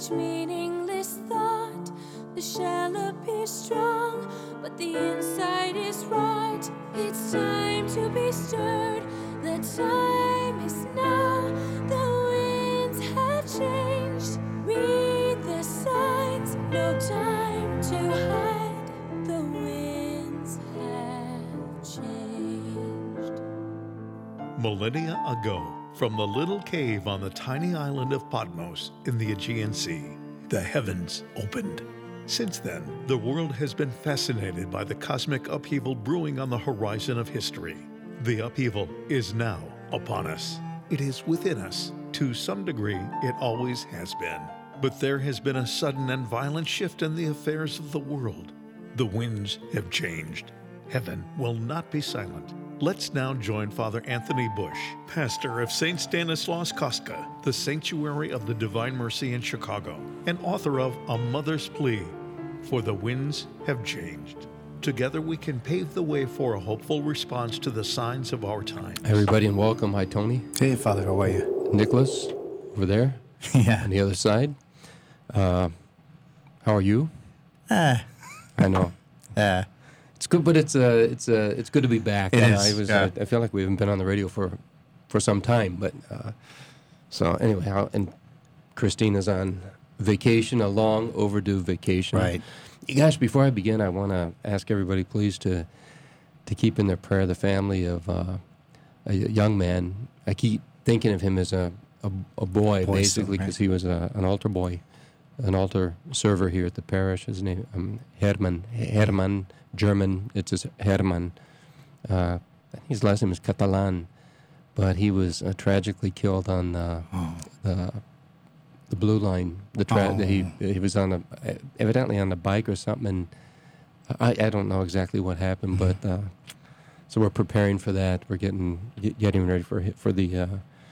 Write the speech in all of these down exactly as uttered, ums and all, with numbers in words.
much meaningless thought. The shell appears strong, but the inside is rot. It's time to be stirred. The time is now. The winds have changed. Read the signs. No time to hide. The winds have changed. Millennia ago, from the little cave on the tiny island of Patmos in the Aegean Sea, the heavens opened. Since then, the world has been fascinated by the cosmic upheaval brewing on the horizon of history. The upheaval is now upon us. It is within us. To some degree, it always has been. But there has been a sudden and violent shift in the affairs of the world. The winds have changed. Heaven will not be silent. Let's now join Father Anthony Bush, pastor of Saint Stanislaus Kostka, the Sanctuary of the Divine Mercy in Chicago, and author of A Mother's Plea, For the Winds Have Changed. Together we can pave the way for a hopeful response to the signs of our time. Hi, everybody, and welcome. Hi, Tony. Hey, Father, how are you? Nicholas, over there. Yeah. On the other side. Uh, how are you? Ah. I know. Ah. It's good, but it's uh, it's uh, it's good to be back. It uh, is, I was. yeah. Uh, I feel like we haven't been on the radio for, for some time, but uh, so anyway. How, and Christina's on vacation, a long overdue vacation. Right. Gosh, before I begin, I want to ask everybody, please, to to keep in their prayer the family of uh, a young man. I keep thinking of him as a a, a boy, Boy basically, still, right. because he was a, an altar boy, an altar server here at the parish. His name, um, Herman. Herman. German, it's his Herman. Uh, I think his last name is Catalan, but he was uh, tragically killed on uh, Oh. the the blue line. The tra- Oh. he he was on a evidently on a bike or something, and I, I don't know exactly what happened, but uh, so we're preparing for that. We're getting get- getting ready for hi- for the uh,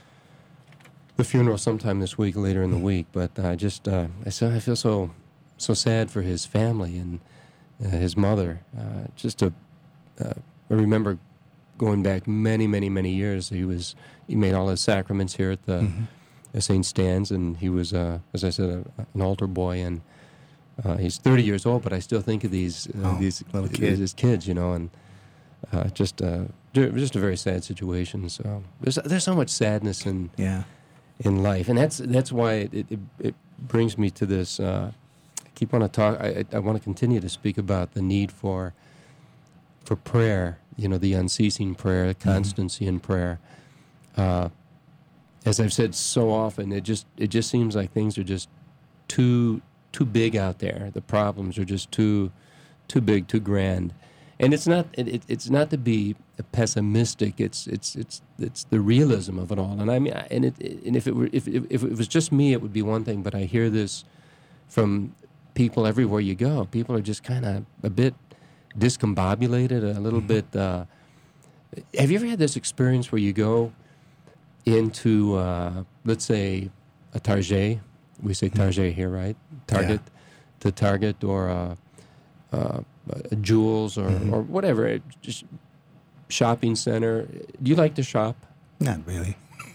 the funeral sometime this week, later in the week. But I just uh, I so I feel so so sad for his family and. Uh, his mother, uh, just a, uh, I remember going back many, many, many years. He was he made all his sacraments here at the Mhm. at Saint Stan's, and he was, uh, as I said, a, an altar boy. And uh, he's thirty years old, but I still think of these uh, Oh, these little kid. his kids, you know, and uh, just uh, ju- just a very sad situation. So there's there's so much sadness in Yeah. in life, and that's that's why it it, it brings me to this. Uh, keep on to talk. I, I want to continue to speak about the need for for prayer. You know, the unceasing prayer, the constancy mm-hmm. in prayer. Uh, as I've said so often, it just it just seems like things are just too too big out there. The problems are just too too big, too grand. And it's not it, it, it's not to be pessimistic. It's it's it's it's the realism of it all. And I mean, and it and if it were if if, if it was just me, it would be one thing. But I hear this from people everywhere you go. People are just kind of a bit discombobulated, a little mm-hmm. bit. Uh, have you ever had this experience where you go into, uh, let's say, a Target? We say Target here, right? Target, Yeah. to Target or uh, uh, a Jewels or, Mm-hmm. or whatever, just shopping center. Do you like to shop? Not really.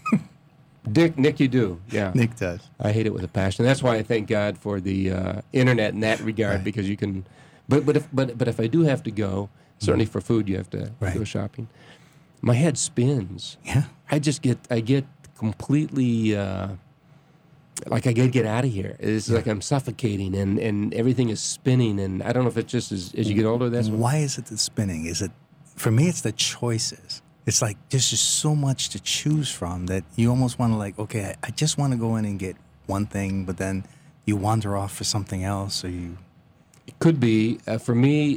Dick, Nick, you do, yeah. Nick does. I hate it with a passion. That's why I thank God for the uh, internet in that regard, Right. because you can. But but if but but if I do have to go, certainly for food, you have to Right. go shopping. My head spins. Yeah. I just get I get completely uh, like I gotta get out of here. It's Yeah. like I'm suffocating, and, and everything is spinning. And I don't know if it's just as as you get older. That's what, Why is it the spinning? Is it, for me, it's the choices. It's like there's just so much to choose from that you almost want to like, okay, I, I just want to go in and get one thing, but then you wander off for something else, or you. it could be uh, for me.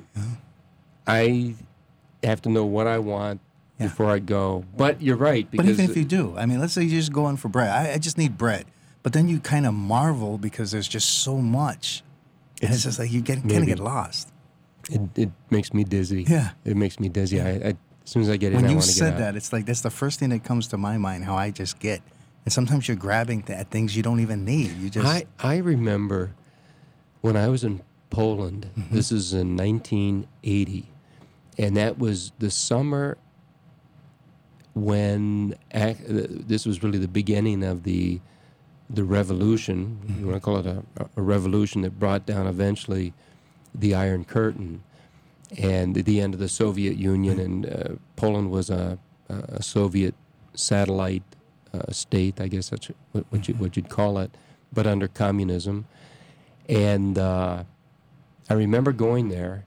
I have to know what I want Yeah. before I go. But you're right, But because even if you do, I mean, let's say you just go in for bread. I, I just need bread. But then you kind of marvel because there's just so much. And it's just like you get kind of maybe. get lost. It, it makes me dizzy. Yeah. It makes me dizzy. I, I, as soon as I get in, When I you want to get said out. that, it's like that's the first thing that comes to my mind, how I just get. And sometimes you're grabbing th- at things you don't even need. You just. I, I remember when I was in Poland, Mm-hmm. this is in nineteen eighty, and that was the summer when, ac- this was really the beginning of the the revolution, mm-hmm. you want to call it a, a revolution that brought down eventually the Iron Curtain and the, the end of the Soviet Union, mm-hmm. and uh, Poland was a, a Soviet satellite uh, state, I guess that's what, what, you, what you'd call it, but under communism. And uh, I remember going there,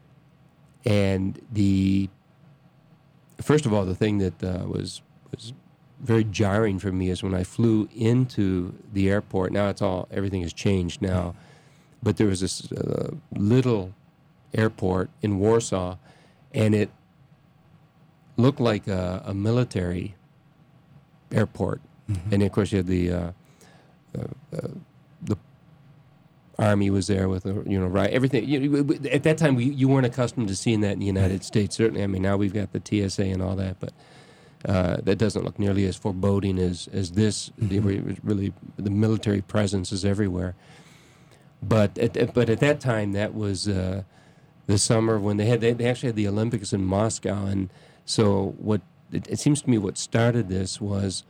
and the first of all, the thing that uh, was was very jarring for me is when I flew into the airport. Now it's all everything has changed now, but there was this uh, little airport in Warsaw, and it looked like a, a military airport. Mm-hmm. And of course, you had the uh, uh, uh, the Army was there with, you know, right, everything. You, at that time, we, you weren't accustomed to seeing that in the United States, certainly. I mean, now we've got the T S A and all that, but uh, that doesn't look nearly as foreboding as, as this. Mm-hmm. Really, the military presence is everywhere. But at, but at that time, that was uh, the summer when they had, they, they actually had the Olympics in Moscow. And so what it, it seems to me what started this was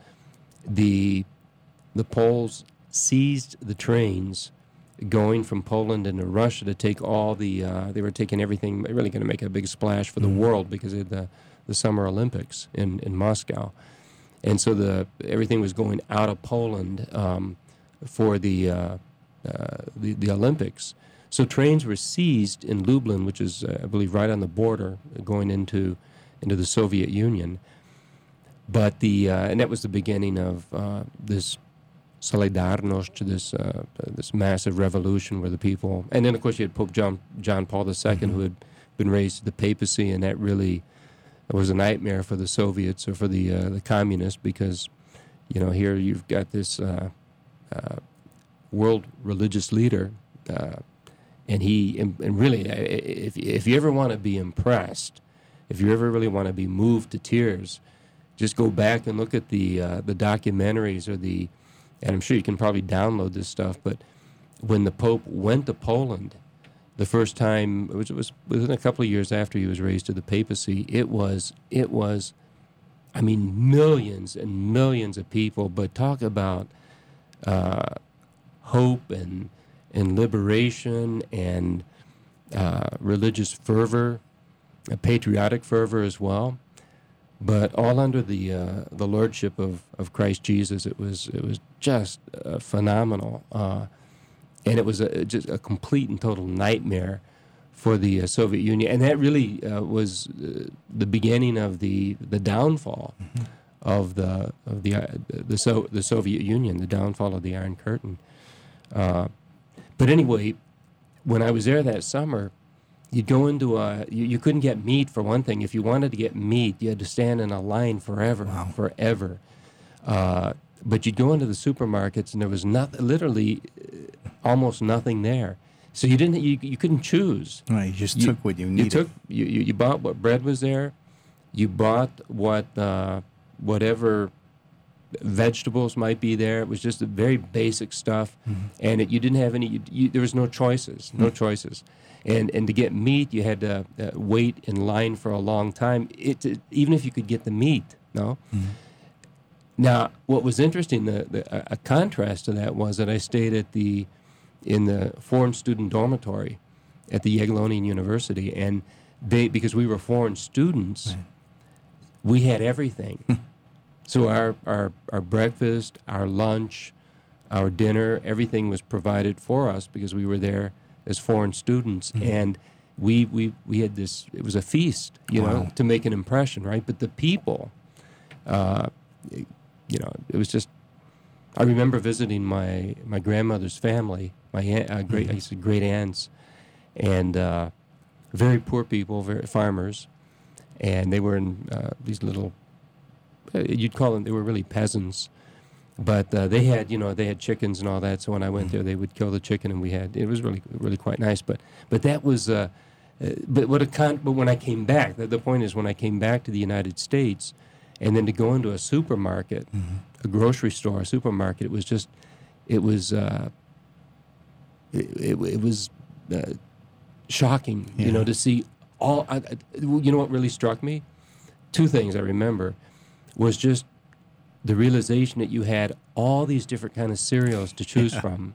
the the Poles seized the trains going from Poland into Russia to take all the, uh, they were taking everything, really going to make a big splash for the mm-hmm. world because of the, the Summer Olympics in, in Moscow. And so the everything was going out of Poland um, for the, uh, uh, the the Olympics. So trains were seized in Lublin, which is, uh, I believe, right on the border going into into the Soviet Union. But the, uh, and that was the beginning of uh, this Solidarność, to this uh, this massive revolution where the people, and then of course you had Pope John John Paul the Second, mm-hmm. who had been raised to the papacy, and that really was a nightmare for the Soviets or for the uh, the communists, because you know here you've got this uh, uh, world religious leader, uh, and he and, and really if if you ever want to be impressed, if you ever really want to be moved to tears, just go back and look at the uh, the documentaries or the. And I'm sure you can probably download this stuff, but when the Pope went to Poland the first time, it was, it was within a couple of years after he was raised to the papacy, it was, it was, I mean, millions and millions of people, but talk about uh, hope and, and liberation and uh, religious fervor, a patriotic fervor as well. But all under the uh, the lordship of, of Christ Jesus, it was it was just uh, phenomenal, uh, and it was a, just a complete and total nightmare for the uh, Soviet Union, and that really uh, was uh, the beginning of the the downfall mm-hmm. of the of the uh, the so the Soviet Union, the downfall of the Iron Curtain. Uh, but anyway, when I was there that summer, you'd go into a, you, you couldn't get meat for one thing. If you wanted to get meat, you had to stand in a line forever, wow. forever. Uh, but you'd go into the supermarkets and there was not, literally uh, almost nothing there. So you didn't, you, you couldn't choose. Right, you just you, took what you needed. You took, you, you, you bought what bread was there. You bought what, uh, whatever vegetables might be there. It was just a very basic stuff. Mm-hmm. And it, you didn't have any, you, you, there was no choices, no mm-hmm. choices. And and to get meat, you had to uh, wait in line for a long time. It, it even if you could get the meat, no. Mm-hmm. Now, what was interesting, the, the a contrast to that was that I stayed at the in the foreign student dormitory at the Jagiellonian University, and they because we were foreign students, right. we had everything. So our, our our breakfast, our lunch, our dinner, everything was provided for us because we were there as foreign students, mm-hmm. and we, we we had this, it was a feast, you wow. know, to make an impression, right? But the people, uh, you know, it was just, I remember visiting my, my grandmother's family, my aunt, uh, great, mm-hmm. I used to great aunts, and uh, very poor people, very farmers, and they were in uh, these little, you'd call them, they were really peasants. But uh, they had, you know, they had chickens and all that. So when I went mm-hmm. there, they would kill the chicken, and we had. It was really, really quite nice. But, but that was, uh, uh, but what a con. But when I came back, the, the point is, when I came back to the United States, and then to go into a supermarket, mm-hmm. a grocery store, a supermarket, it was just, it was, uh, it, it, it was uh, shocking, yeah. you know, to see all. I, I, you know what really struck me? Two things I remember was just the realization that you had all these different kind of cereals to choose Yeah. from,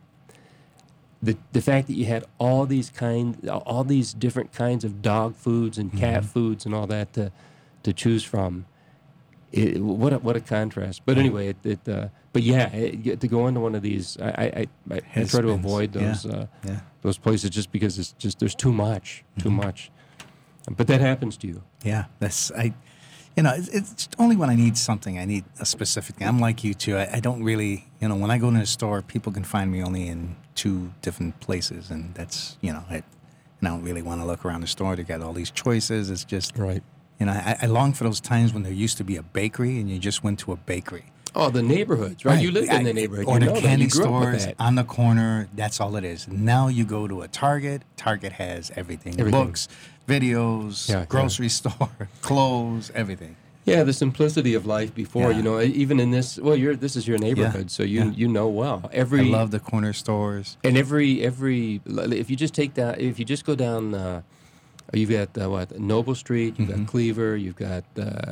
the the fact that you had all these kind, all these different kinds of dog foods and cat Mm-hmm. foods and all that to to choose from, it, what a, what a contrast. But anyway, it, it uh, but yeah, it, to go into one of these, I I, I, I try to Has-beens. avoid Yeah. those uh, Yeah. those places just because it's just there's too much, too Mm-hmm. much. But that happens to you. Yeah, that's I. You know, it's, it's only when I need something. I need a specific thing. I'm like you too. I, I don't really, you know, when I go to the store, people can find me only in two different places, and that's, you know, I, and I don't really want to look around the store. They got all these choices. It's just, Right. you know, I, I long for those times when there used to be a bakery, and you just went to a bakery. Oh, the neighborhoods, right? You lived in the I- neighborhood. Or you the know that. candy You grew up with stores that. on the corner. That's all it is. Now you go to a Target. Target has everything. Everything. Books, videos, Yeah, yeah. grocery store, clothes, everything. Yeah, the simplicity of life before, Yeah. you know, even in this, well, you're this is your neighborhood, so you yeah. you know well. I Every love the corner stores. and every every if you just take down if you just go down uh, you've got uh, what Noble Street, you've Mm-hmm. got Cleaver, you've got uh,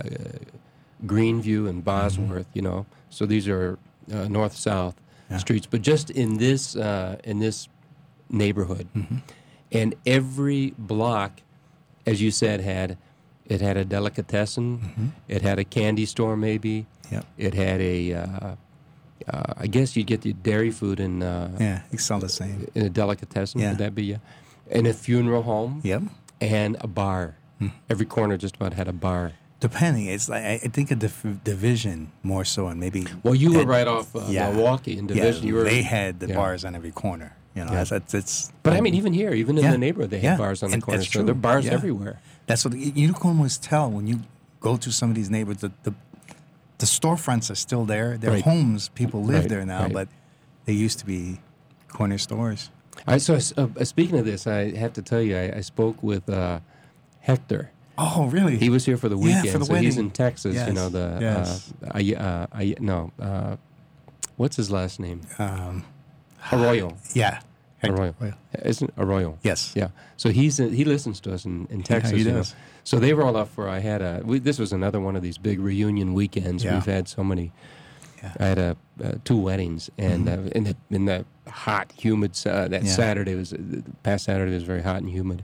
Greenview and Bosworth, you know. So these are uh, north south Yeah. streets, but just in this uh, in this neighborhood. Mm-hmm. And every block, as you said, had it had a delicatessen, Mm-hmm. it had a candy store maybe, Yep. it had a uh, uh, I guess you'd get the dairy food in uh, Yeah, it's all the same. in a delicatessen. Yeah. Would that be? Uh, and a funeral home. Yep. And a bar. Hmm. Every corner just about had a bar. Depending, it's like I I think a dif- division more so, and maybe. Well, you were that- right off uh, yeah. Milwaukee in Yeah, division. you were, they had the yeah. bars on every corner. You know, Yeah. that's, that's it's. But I mean, even here, even in Yeah. the neighborhood, they Yeah. had bars on the And corner. that's So there are true. bars Yeah. everywhere. That's what you, you can almost tell when you go to some of these neighborhoods. The the, the storefronts are still there. They're Right. homes. People live Right, there now, right. but they used to be corner stores. I so uh, speaking of this, I have to tell you, I, I spoke with uh, Hector. Oh, really? He was here for the Yeah, weekend. for the so he's wedding. in Texas. You Yes, know the yes. uh, I, uh, I no uh, what's his last name? Um, Arroyo. yeah. Hector Arroyo. Arroyo. Isn't Arroyo? Yes. Yeah. So he's in, he listens to us in, in Texas. he you know. does. So they were all up for. I had a. We, this was another one of these big reunion weekends. Yeah. We've had so many. Yeah. I had a uh, two weddings, and uh, in the in the hot, humid. Uh, that Yeah. Saturday was the past Saturday was very hot and humid,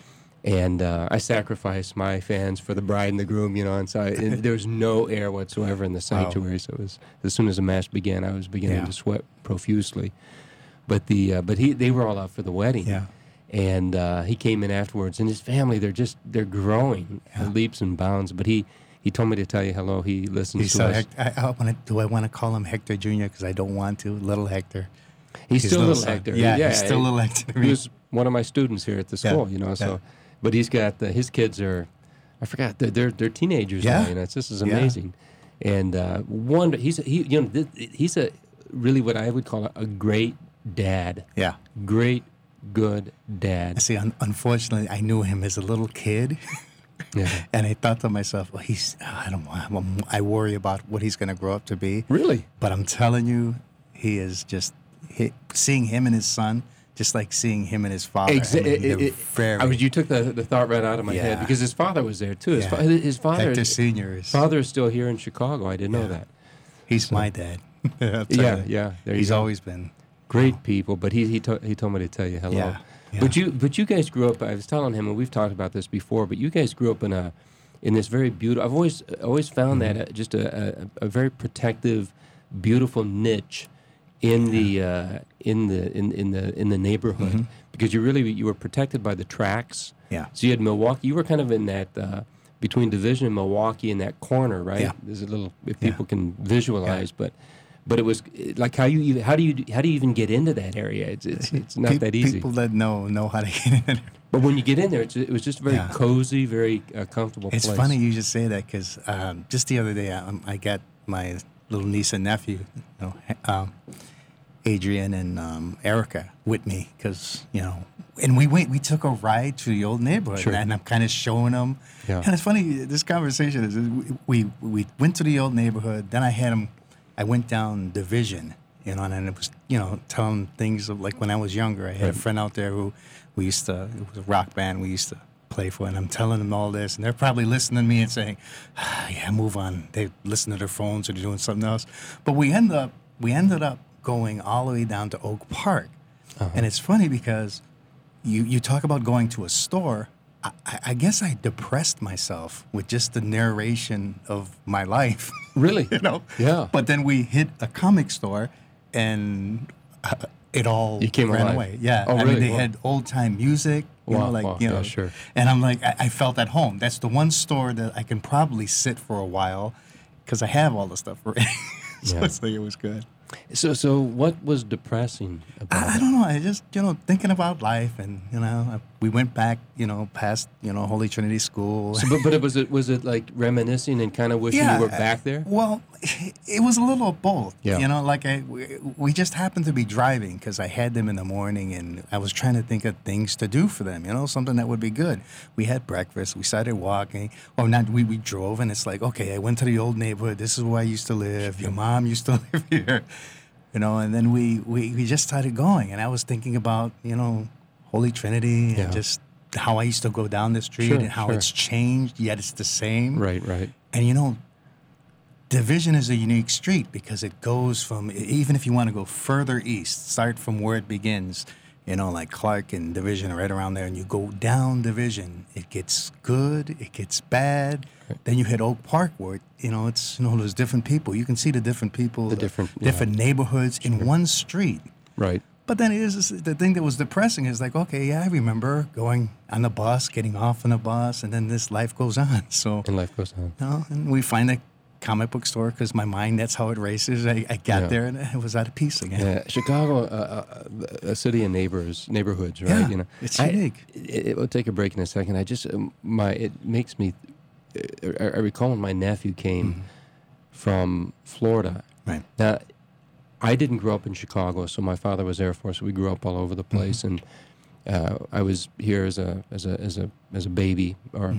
and uh, I sacrificed my fans for the bride and the groom. You know, and so I, and there was no air whatsoever in the sanctuary. So it was as soon as the mass began, I was beginning Yeah. to sweat profusely. But the uh, but he they were all out for the wedding. Yeah. And uh, he came in afterwards, and his family, they're just, they're growing Yeah. leaps and bounds. But he, he told me to tell you hello. He listens He's to so us. Hec- I, I wanna, do I want to call him Hector Junior? Because I don't want to. Little Hector. He's his still little little son. Hector. Yeah, he's still he- little Hector to He me. was one of my students here at the Yeah, school, you know. So, yeah. but he's got, uh, his kids are, I forgot, they're, they're, they're teenagers Yeah. now, you know. It's, this is Yeah. amazing. And uh, one, he's, he, you know, th- he's a, really what I would call a, a great dad. Yeah. Great, good dad. See, un- unfortunately, I knew him as a little kid. Yeah. And I thought to myself, well, he's, I don't want, I'm- I worry about what he's going to grow up to be. Really? But I'm telling you, he is just, he, seeing him and his son, just like seeing him and his father. Exa- I mean, they're it- it- very, I was, you took the, the thought right out of my head Yeah. because his father was there too. His, Yeah. fa- his father, Hector Senior is, father is still here in Chicago. I didn't know Yeah. that. he's my dad. I'll tell Yeah, you. yeah. There you He's go. always been. Great people, but he he, to, he told me to tell you hello. Yeah, yeah. But you but you guys grew up. I was telling him, and we've talked about this before. But you guys grew up in a in this very beautiful. I've always always found Mm-hmm. that uh, just a, a a very protective, beautiful niche in the uh, in the in, in the in the neighborhood Mm-hmm. because you really you were protected by the tracks. Yeah. So you had Milwaukee. You were kind of in that uh, between Division and Milwaukee in that corner, right? Yeah. There's a little if Yeah. people can visualize, but. But it was eh, like how you even how do you how do you even get into that area? It's it's, it's not Pe- that easy. People that know know how to get in. But when you get in there, it's, it was just a very Yeah. cozy, very uh, comfortable It's place. funny you just say that because um, just the other day um, I got my little niece and nephew, you know, um, Adrian and um, Erica, with me because you know, and we went. We took a ride to the old neighborhood, Sure. and I'm kind of showing them. Yeah. And it's funny. This conversation is we we went to the old neighborhood. Then I had them. I went down Division, you know, and it was you know telling things of like when I was younger. I had a Right. friend out there who we used to. It was a rock band we used to play for, and I'm telling them all this, and they're probably listening to me and saying, ah, "Yeah, move on." They listen to their phones or they're doing something else. But we end up we ended up going all the way down to Oak Park. Uh-huh. And it's funny because you, you talk about going to a store. I, I guess I depressed myself with just the narration of my life. Really? You know? Yeah. But then we hit a comic store and uh, it all You came ran alive. away. Yeah. Oh, I really? mean, they Wow. had old time music. You Wow, know, like, wow. you Yeah, know. sure. And I'm like, I, I felt at home. That's the one store that I can probably sit for a while because I have all the stuff already. So Yeah. it's like, it was good. So, so what was depressing about I, I it? don't know. I just, you know, thinking about life, and you know, I, we went back, you know, past, you know, Holy Trinity School. So, but, but it was it was it like reminiscing and kind of wishing you were back there? Well, it was a little of both. Yeah. You know, like I, we, we just happened to be driving because I had them in the morning, and I was trying to think of things to do for them. You know, something that would be good. We had breakfast. We started walking. Or not. We we drove, and it's like, okay, I went to the old neighborhood. This is where I used to live. Your mom used to live here. You know, and then we, we, we just started going, and I was thinking about, you know, Holy Trinity Yeah. and just how I used to go down the street Sure, and how sure. it's changed, yet it's the same. Right, right. And, you know, Division is a unique street because it goes from, even if you want to go further east, start from where it begins, you know, like Clark and Division are right around there, and you go down Division, it gets good, it gets bad. Then you hit Oak Park where, you know, it's, you know, there's different people. You can see the different people, The different- yeah. different neighborhoods in one street. Right. But then it is the thing that was depressing is like, okay, yeah, I remember going on the bus, getting off on the bus, and then this life goes on. So, And life goes on. you know, and we find a comic book store because my mind, that's how it races. I, I got Yeah. there and it was out of peace again. Yeah, Chicago, uh, uh, a city of neighbors, neighborhoods, right? Yeah, you know, it's I- unique. It, it, we'll take a break in a second. I just um, my it makes me. I, I recall when my nephew came Mm-hmm. from Florida. Right. Now, I didn't grow up in Chicago, so my father was Air Force. We grew up all over the place, and uh, I was here as a as a as a as a baby or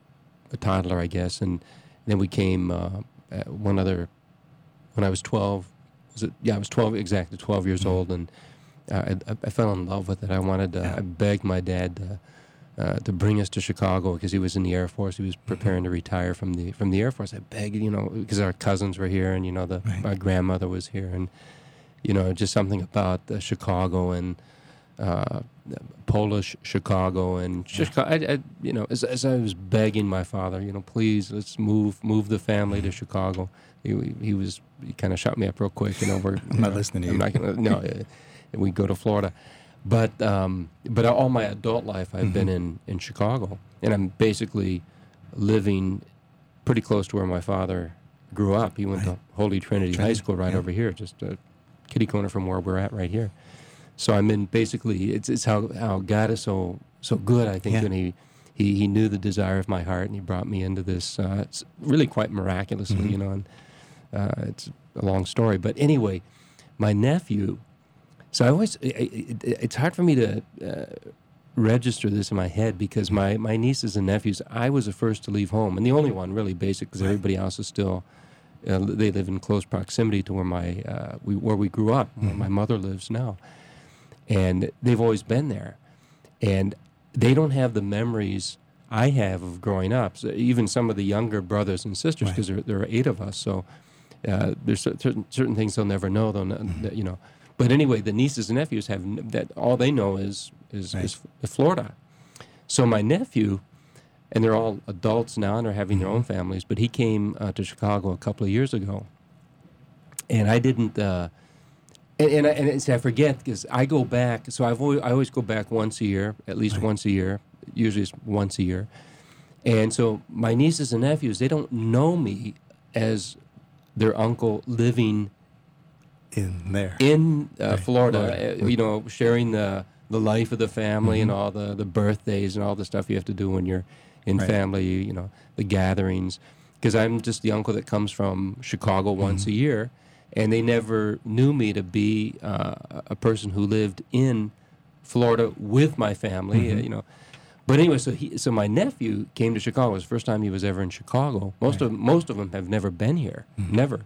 a toddler, I guess, and then we came uh, uh, one other when I was twelve. Was it? Yeah, I was twelve, exactly twelve years old, and uh, I, I fell in love with it. I wanted to. Yeah. I begged my dad to, uh, to bring us to Chicago because he was in the Air Force. He was preparing to retire from the from the Air Force. I begged, you know, because our cousins were here, and you know, the Right. my grandmother was here, and you know, just something about uh, Chicago and uh, Polish Chicago and Chicago. I, I, you know, as, as I was begging my father, you know, please let's move move the family to Chicago. He, he was he kind of shut me up real quick. You know, we're I'm not listening to I'm you. not gonna no. uh, we go to Florida, but um, but all my adult life I've been in in Chicago, and I'm basically living pretty close to where my father grew up. He went Right. to Holy Trinity, High Trinity, School right yeah. over here, just a kitty corner from where we're at right here. So I'm in basically it's it's how how God is so so good. I think Yeah. when he. He, he knew the desire of my heart, and he brought me into this. Uh, it's really quite miraculously, Mm-hmm. you know. And uh, it's a long story, but anyway, my nephew. So I always, it, it, it's hard for me to uh, register this in my head because my, my nieces and nephews, I was the first to leave home, and the only one really basic because everybody else is still, uh, they live in close proximity to where my uh, we where we grew up, where my mother lives now, and they've always been there, and they don't have the memories I have of growing up. So even some of the younger brothers and sisters, Right. because there, there are eight of us, so uh, there's cer- certain certain things they'll never know. They'll, n- that, you know, but anyway, the nieces and nephews have n- that. All they know is is, Right. is Florida. So my nephew, and they're all adults now, and they're having their own families. But he came uh, to Chicago a couple of years ago, and I didn't. Uh, and and I, and it's, I forget because I go back. So I've always, I always go back once a year, at least once a year. Usually it's once a year. And so my nieces and nephews, they don't know me as their uncle living In there. in uh, Right. Florida, Florida. uh, you know, sharing the the life of the family and Mm-hmm. all the, the birthdays and all the stuff you have to do when you're in Right. family, you know, the gatherings. Because I'm just the uncle that comes from Chicago once Mm-hmm. a year, and they never knew me to be uh, a person who lived in Florida with my family, Mm-hmm. uh, you know. But anyway, so he, so my nephew came to Chicago. It was the first time he was ever in Chicago. Most of most of them have never been here, Mm-hmm. never.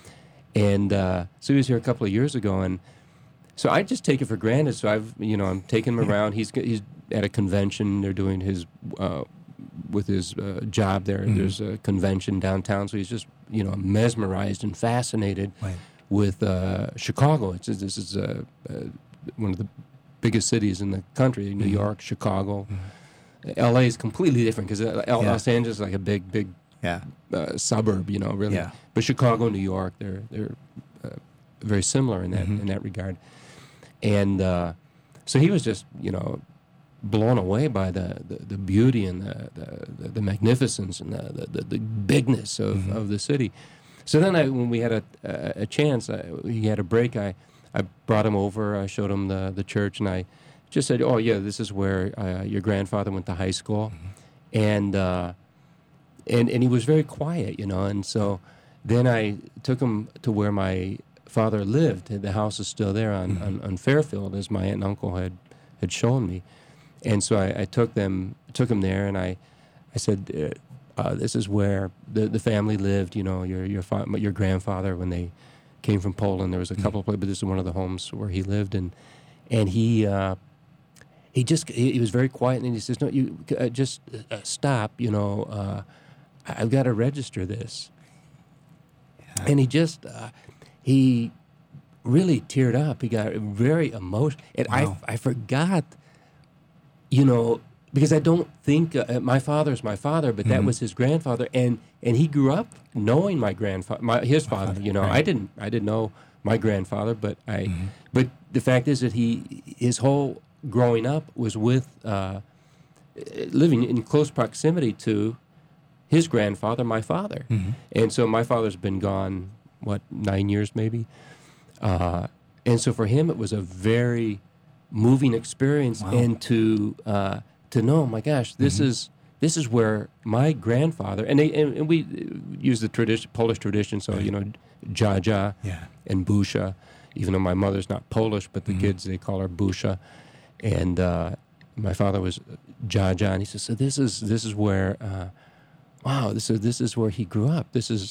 And uh, so he was here a couple of years ago, and so I just take it for granted. So I've, you know, I'm taking him around. He's he's at a convention. They're doing his uh, with his uh, job there. Mm-hmm. There's a convention downtown, so he's just, you know, mesmerized and fascinated Right. with uh, Chicago. It's, this is uh, uh, one of the biggest cities in the country, New Mm-hmm. York, Chicago. Mm-hmm. L A is completely different because Yeah. Los Angeles is like a big, big Yeah. uh, suburb, you know, really. Yeah. But Chicago, New York, they're they're uh, very similar in that Mm-hmm. in that regard. And uh, so he was just, you know, blown away by the, the, the beauty and the, the, the magnificence and the, the, the bigness of, Mm-hmm. of the city. So then I, when we had a, a, a chance, I, he had a break, I, I brought him over, I showed him the, the church, and I just said, oh, yeah, this is where uh, your grandfather went to high school. Mm-hmm. And, uh, and, and he was very quiet, you know, and so then I took him to where my father lived. The house is still there on, Mm-hmm. on, on Fairfield, as my aunt and uncle had, had shown me. And so I, I took them, took him there, and I, I said, uh, uh, "This is where the, the family lived. You know, your your fa- your grandfather when they came from Poland. There was a couple of places, but this is one of the homes where he lived." And and he uh, he just he, he was very quiet, and he says, "No, you uh, just uh, stop. You know, uh, I- I've got to register this." And he just uh, he really teared up. He got very emotional, and Wow. I I forgot. You know, because I don't think uh, my father's my father, but that was his grandfather, and, and he grew up knowing my grandfather, my his father. You know, I right. didn't I didn't know my grandfather, but I, but the fact is that he his whole growing up was with uh, living in close proximity to his grandfather, my father, and so my father's been gone what nine years maybe, uh, and so for him it was a very moving experience, Wow. and to uh, to know, my gosh, this Mm-hmm. is this is where my grandfather and they and, and we use the tradition, Polish tradition, so you know, Jaja Yeah. and Busha, even though my mother's not Polish, but the Mm-hmm. kids they call her Busha, and uh, my father was Jaja, and he says, so this is this is where, uh, wow, this is this is where he grew up. This is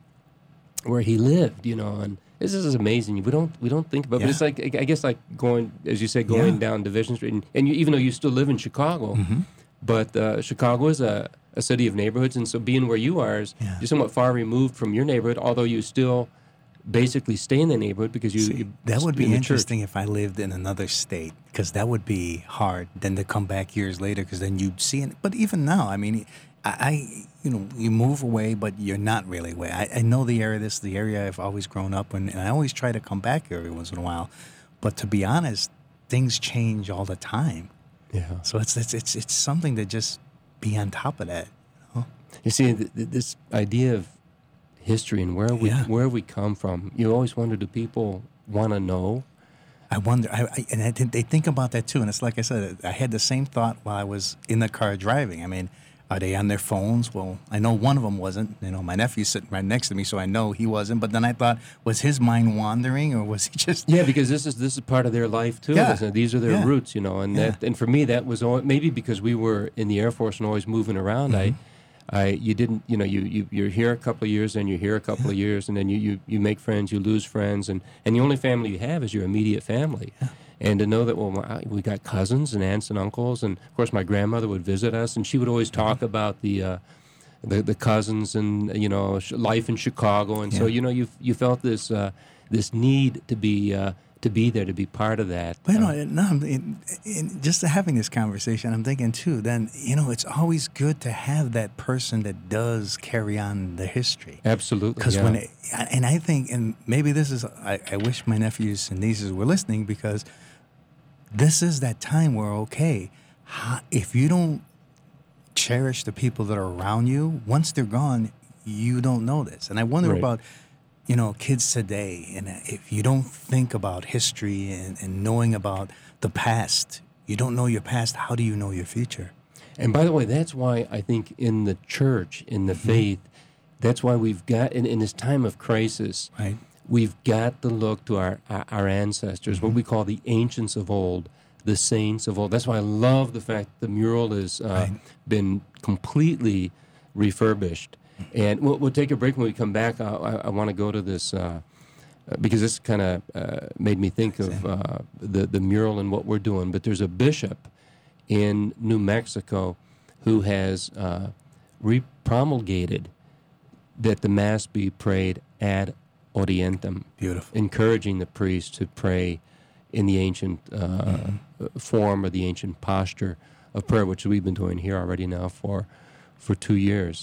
where he lived, you know, and this is amazing. We don't we don't think about, it. But Yeah. it's like I guess like going, as you say, going Yeah. down Division Street, and, and you, even though you still live in Chicago, Mm-hmm. but uh, Chicago is a, a city of neighborhoods, and so being where you are is Yeah. you're somewhat far removed from your neighborhood, although you still basically stay in the neighborhood because you. See, you that would be in the church. interesting if I lived in another state, because that would be hard. Then to come back years later, because then you'd see it. But even now, I mean, I, I, you know, you move away, but you're not really away. I, I know the area. This is the area I've always grown up in, and I always try to come back here every once in a while. But to be honest, things change all the time. Yeah. So it's it's it's, it's something to just be on top of that. You know? You see, th- th- this idea of history and where we Yeah. where we come from, you always wonder, do people want to know? I wonder, I, I, and I think they think about that too. And it's like I said, I had the same thought while I was in the car driving. I mean, are they on their phones? Well, I know one of them wasn't. You know, my nephew's sitting right next to me, so I know he wasn't. But then I thought, was his mind wandering, or was he just? Yeah, because this is this is part of their life too. Yeah. Isn't it? These are their Yeah. roots, you know. And Yeah. that, and for me, that was all, maybe because we were in the Air Force and always moving around. Mm-hmm. I, I, you didn't, you know, you you you're here a couple of years, and you're here a couple of years, and then you, you you make friends, you lose friends, and and the only family you have is your immediate family. And to know that, well, my, we got cousins and aunts and uncles, and of course my grandmother would visit us, and she would always talk about the. Uh, The, the cousins and you know sh- life in Chicago, and so Yeah. you know you you felt this uh, this need to be uh, to be there, to be part of that. But you Uh, know, no, I'm- in, in just having this conversation, I'm thinking too. Then you know, it's always good to have that person that does carry on the history. absolutely, Because yeah. when, it, and I think, and maybe this is, I, I wish my nephews and nieces were listening, because this is that time where, okay, how, if you don't cherish the people that are around you, once they're gone, you don't know this. And I wonder Right. about, you know, kids today, and if you don't think about history and, and knowing about the past, you don't know your past, how do you know your future? And by the way, that's why I think in the church, in the Mm-hmm. faith, that's why we've got in, in this time of crisis, Right. we've got to look to our our, our ancestors, Mm-hmm. what we call the ancients of old, the saints of old. That's why I love the fact the mural has uh, Right. been completely refurbished. And we'll, we'll take a break. When we come back, I, I, I want to go to this uh, uh, because this kind of uh, made me think of uh, the the mural and what we're doing. But there's a bishop in New Mexico who has uh, re-promulgated that the Mass be prayed ad Orientem. Beautiful. Encouraging the priest to pray in the ancient uh, mm-hmm. form or the ancient posture of prayer, which we've been doing here already now for for two years.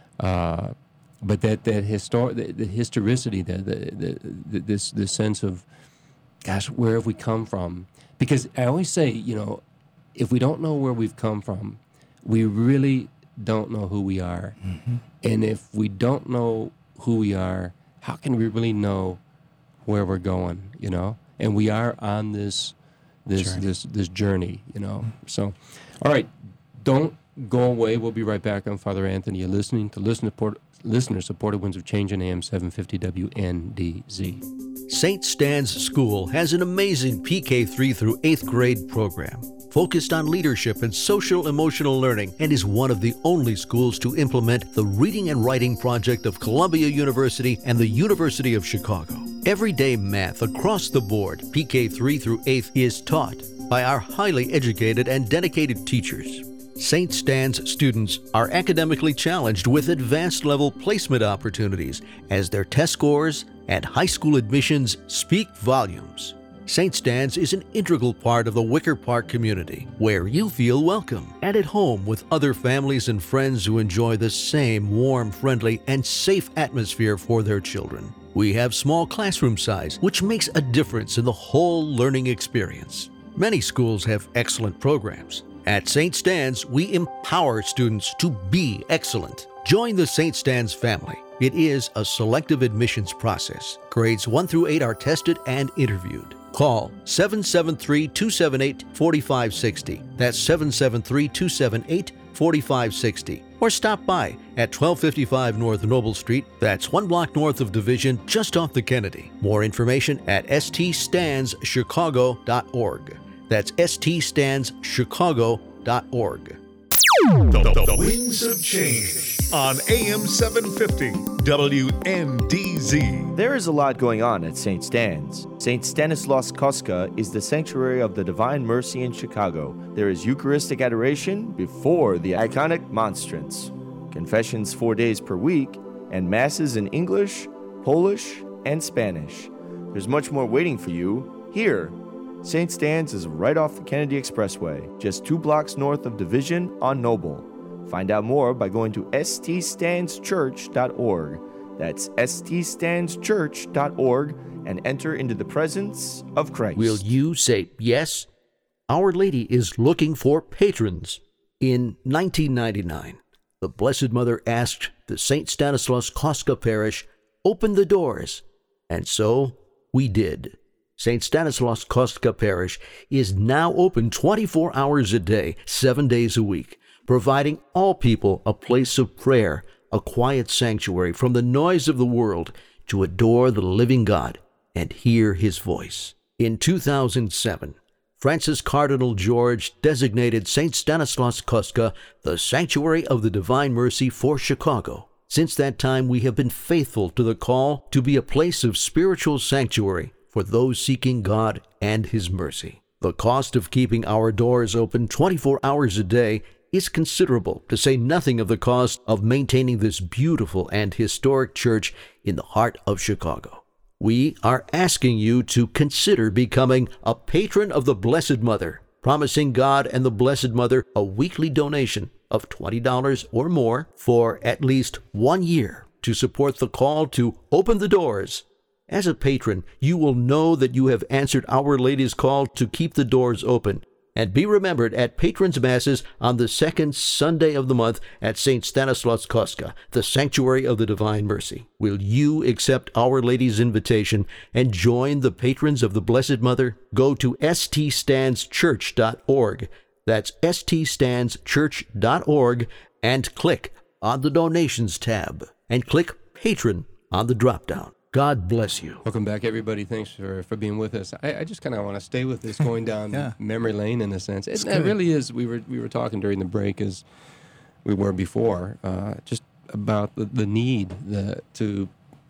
Uh, but that that histor- the, the historicity, the, the, the this this sense of, gosh, where have we come from? Because I always say, you know, if we don't know where we've come from, we really don't know who we are. Mm-hmm. And if we don't know who we are, how can we really know where we're going, you know? And we are on this this journey. this this journey, you know. Mm-hmm. So, all right, don't go away. We'll be right back on Father Anthony. You're listening to Listen to Port- Listener-Supported Winds of Change on A M seven fifty W N D Z. Saint Stan's School has an amazing P K three through eighth grade program focused on leadership and social-emotional learning, and is one of the only schools to implement the Reading and Writing Project of Columbia University and the University of Chicago. Everyday math across the board, P K three through eighth, is taught by our highly educated and dedicated teachers. Saint Stan's students are academically challenged with advanced level placement opportunities as their test scores and high school admissions speak volumes. Saint Stan's is an integral part of the Wicker Park community, where you feel welcome and at home with other families and friends who enjoy the same warm, friendly, and safe atmosphere for their children. We have small classroom size, which makes a difference in the whole learning experience. Many schools have excellent programs. At Saint Stan's, we empower students to be excellent. Join the Saint Stan's family. It is a selective admissions process. Grades one through eight are tested and interviewed. Call seven seven three, two seven eight, four five six zero. That's seven seven three, two seven eight, four five six zero. Or stop by at twelve fifty-five North Noble Street. That's one block north of Division, just off the Kennedy. More information at s t stands chicago dot org. That's s t stands chicago dot org. The, the, the Winds of Change on A M seven fifty W N D Z. There is a lot going on at Saint Stan's. Saint Stanislaus Kostka is the sanctuary of the Divine Mercy in Chicago. There is Eucharistic adoration before the iconic monstrance, confessions four days per week, and masses in English, Polish, and Spanish. There's much more waiting for you here. Saint Stan's is right off the Kennedy Expressway, just two blocks north of Division on Noble. Find out more by going to s t stands church dot org. That's s t stands church dot org and enter into the presence of Christ. Will you say yes? Our Lady is looking for patrons. In nineteen ninety-nine, the Blessed Mother asked the Saint Stanislaus Kostka Parish, open the doors. And so we did. Saint Stanislaus Kostka Parish is now open twenty-four hours a day, seven days a week, providing all people a place of prayer, a quiet sanctuary from the noise of the world to adore the living God and hear His voice. In two thousand seven, Francis Cardinal George designated Saint Stanislaus Kostka the Sanctuary of the Divine Mercy for Chicago. Since that time, we have been faithful to the call to be a place of spiritual sanctuary for those seeking God and His mercy. The cost of keeping our doors open twenty-four hours a day is considerable, to say nothing of the cost of maintaining this beautiful and historic church in the heart of Chicago. We are asking you to consider becoming a patron of the Blessed Mother, promising God and the Blessed Mother a weekly donation of twenty dollars or more for at least one year to support the call to open the doors. As a patron, you will know that you have answered Our Lady's call to keep the doors open. And be remembered at Patrons' Masses on the second Sunday of the month at Saint Stanislaus Kostka, the Sanctuary of the Divine Mercy. Will you accept Our Lady's invitation and join the patrons of the Blessed Mother? Go to s t stands church dot org. That's s t stands church dot org and click on the Donations tab and click Patron on the drop-down. God bless you. Welcome back, everybody. Thanks for, for being with us. I, I just kind of want to stay with this, going down yeah. memory lane in a sense. It, it really is. We were we were talking during the break, as we were before, uh, just about the, the need the, to,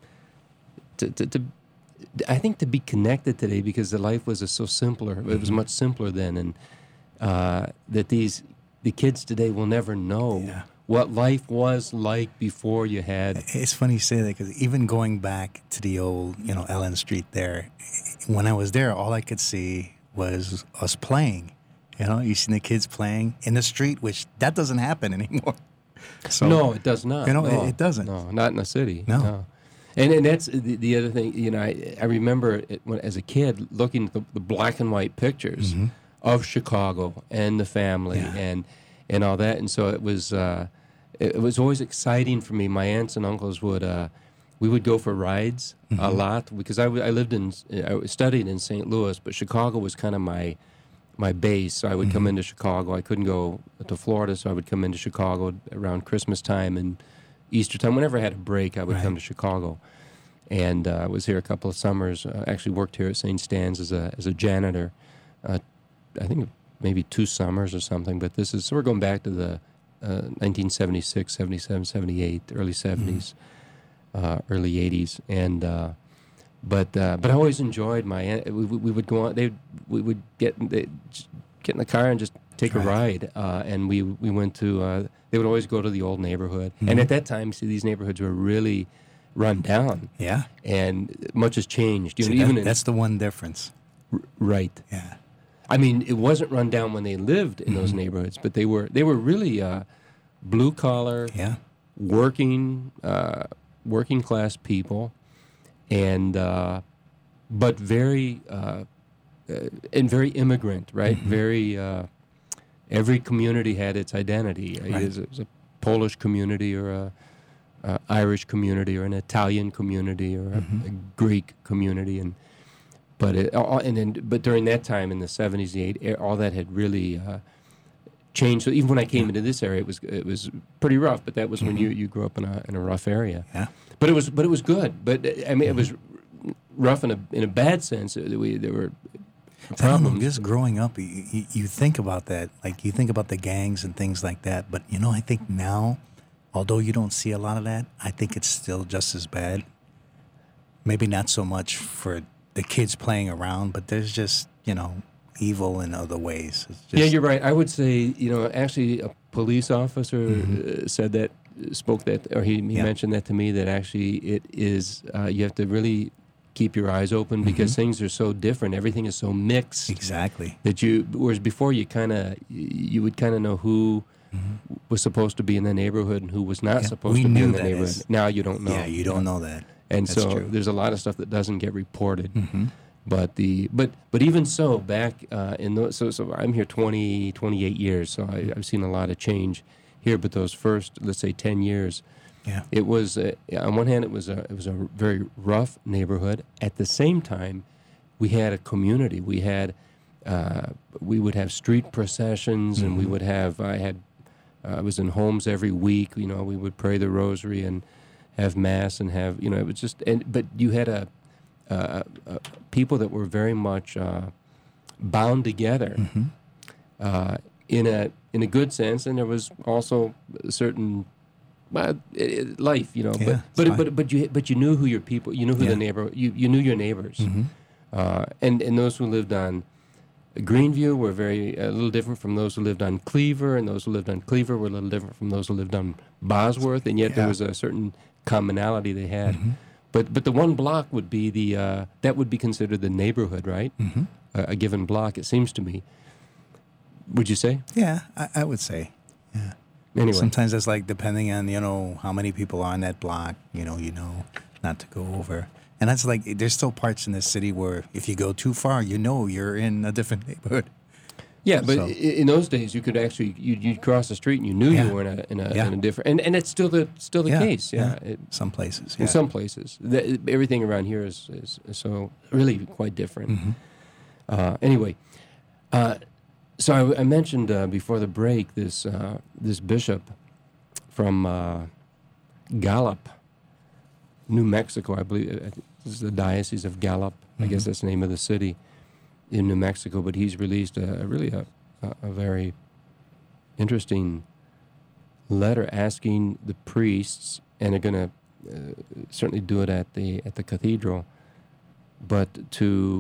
to, to, to, I think, to be connected today, because the life was so simpler. Mm-hmm. It was much simpler then, and uh, that these the kids today will never know yeah. what life was like before you had. It's funny you say that because even going back to the old, you know, Ellen Street there, when I was there, all I could see was us playing. You know, you seen the kids playing in the street, which that doesn't happen anymore. So, no, it does not. You know, no, it, it doesn't. No, not in the city. No. no. And and that's the, the other thing. You know, I, I remember it when, as a kid looking at the, the black and white pictures Mm-hmm. of Chicago and the family Yeah. and and all that. And so it was uh, it, it was always exciting for me. My aunts and uncles would uh, we would go for rides Mm-hmm. a lot because I, w- I lived in I studied in Saint Louis, but Chicago was kind of my my base. So I would come into Chicago. I couldn't go to Florida, so I would come into Chicago around Christmas time and Easter time. Whenever I had a break, I would Right. come to Chicago. And uh, I was here a couple of summers. Uh, actually worked here at Saint Stan's as a as a janitor. Uh, I think maybe two summers or something. But this is so we're going back to the uh, nineteen seventy-six, seventy-seven, seventy-eight, early seventies, uh, early eighties, and. Uh, But uh, but I always enjoyed my. We, we would go on. They we would get they get in the car and just take a Right. ride. Uh, and we we went to. Uh, they would always go to the old neighborhood. Mm-hmm. And at that time, see, these neighborhoods were really run down, Yeah. and much has changed. You See, know, that- even in, that's the one difference. right. Yeah. I mean, it wasn't run down when they lived in those neighborhoods, but they were they were really uh, blue collar, Yeah. working uh, working class people, and uh, but very uh, uh, and very immigrant, right? Very uh, every community had its identity. Right. It was a, it was a Polish community or a, a Irish community or an Italian community or a, a Greek community, and but it, all, and then but during that time in the seventies, the eighties, all that had really uh, changed. So even when I came into this area, it was it was pretty rough. But that was when you, you grew up in a in a rough area. Yeah. But it was but it was good. But uh, I mean, it was rough in a in a bad sense. Uh, We there were I don't know, problems. just growing up, you, you, you think about that, like you think about the gangs and things like that. But you know, I think now, although you don't see a lot of that, I think it's still just as bad. Maybe not so much for the kids playing around, but there's just, you know, evil in other ways. It's just, Yeah, you're right. I would say, you know, actually a police officer uh, said that, spoke that, or he, he Mm-hmm. Yeah. mentioned that to me, that actually it is, uh, you have to really keep your eyes open because Mm-hmm. things are so different. Everything is so mixed Exactly. that you, whereas before you kind of, you would kind of know who was supposed to be in the neighborhood and who was not Mm-hmm. Yeah, supposed we to be knew in the that neighborhood. is- Now you don't know. Yeah, you don't know that. And That's so true. there's a lot of stuff that doesn't get reported. Mm-hmm. But the but but even so, back uh, in those, so so I'm here twenty, twenty-eight years, so I, I've seen a lot of change here. But those first, let's say, ten years, Yeah. it was uh, on one hand it was a it was a very rough neighborhood. At the same time, we had a community. We had uh, we would have street processions, and we would have I had uh, I was in homes every week. You know, we would pray the rosary and have mass and have you know it was just and but you had a Uh, uh, people that were very much uh, bound together uh, in a in a good sense, and there was also a certain uh, life, you know. Yeah, but it's but, fine. but but you but you knew who your people, you knew who Yeah. the neighbor, you you knew your neighbors, Mm-hmm. uh, and and those who lived on Greenview were very a little different from those who lived on Cleaver, and those who lived on Cleaver were a little different from those who lived on Bosworth, and yet there Yeah. was a certain commonality they had. Mm-hmm. But but the one block would be the uh, that would be considered the neighborhood, right? Mm-hmm. Uh, a given block, it seems to me. Would you say? Yeah, I, I would say. Yeah. Anyway, Sometimes it's like depending on, you know, how many people are on that block, you know, you know, not to go over. And that's like, there's still parts in the city where if you go too far, you know you're in a different neighborhood. yeah, but so- i in those days, you could actually you you'd cross the street and you knew Yeah. you were in a in a, Yeah. in a different, and, and it's still the still the Yeah, case. Yeah, It, Some places. in Yeah. some places, the, everything around here is, is, is so really quite different. Mm-hmm. Uh, anyway, uh, so I, I mentioned uh, before the break this uh, this bishop from uh, Gallup, New Mexico, I believe. uh, This is the Diocese of Gallup. I guess that's the name of the city in New Mexico. But he's released a, a really a, a, a very interesting letter asking the priests, and they're going to uh, certainly do it at the at the cathedral, but to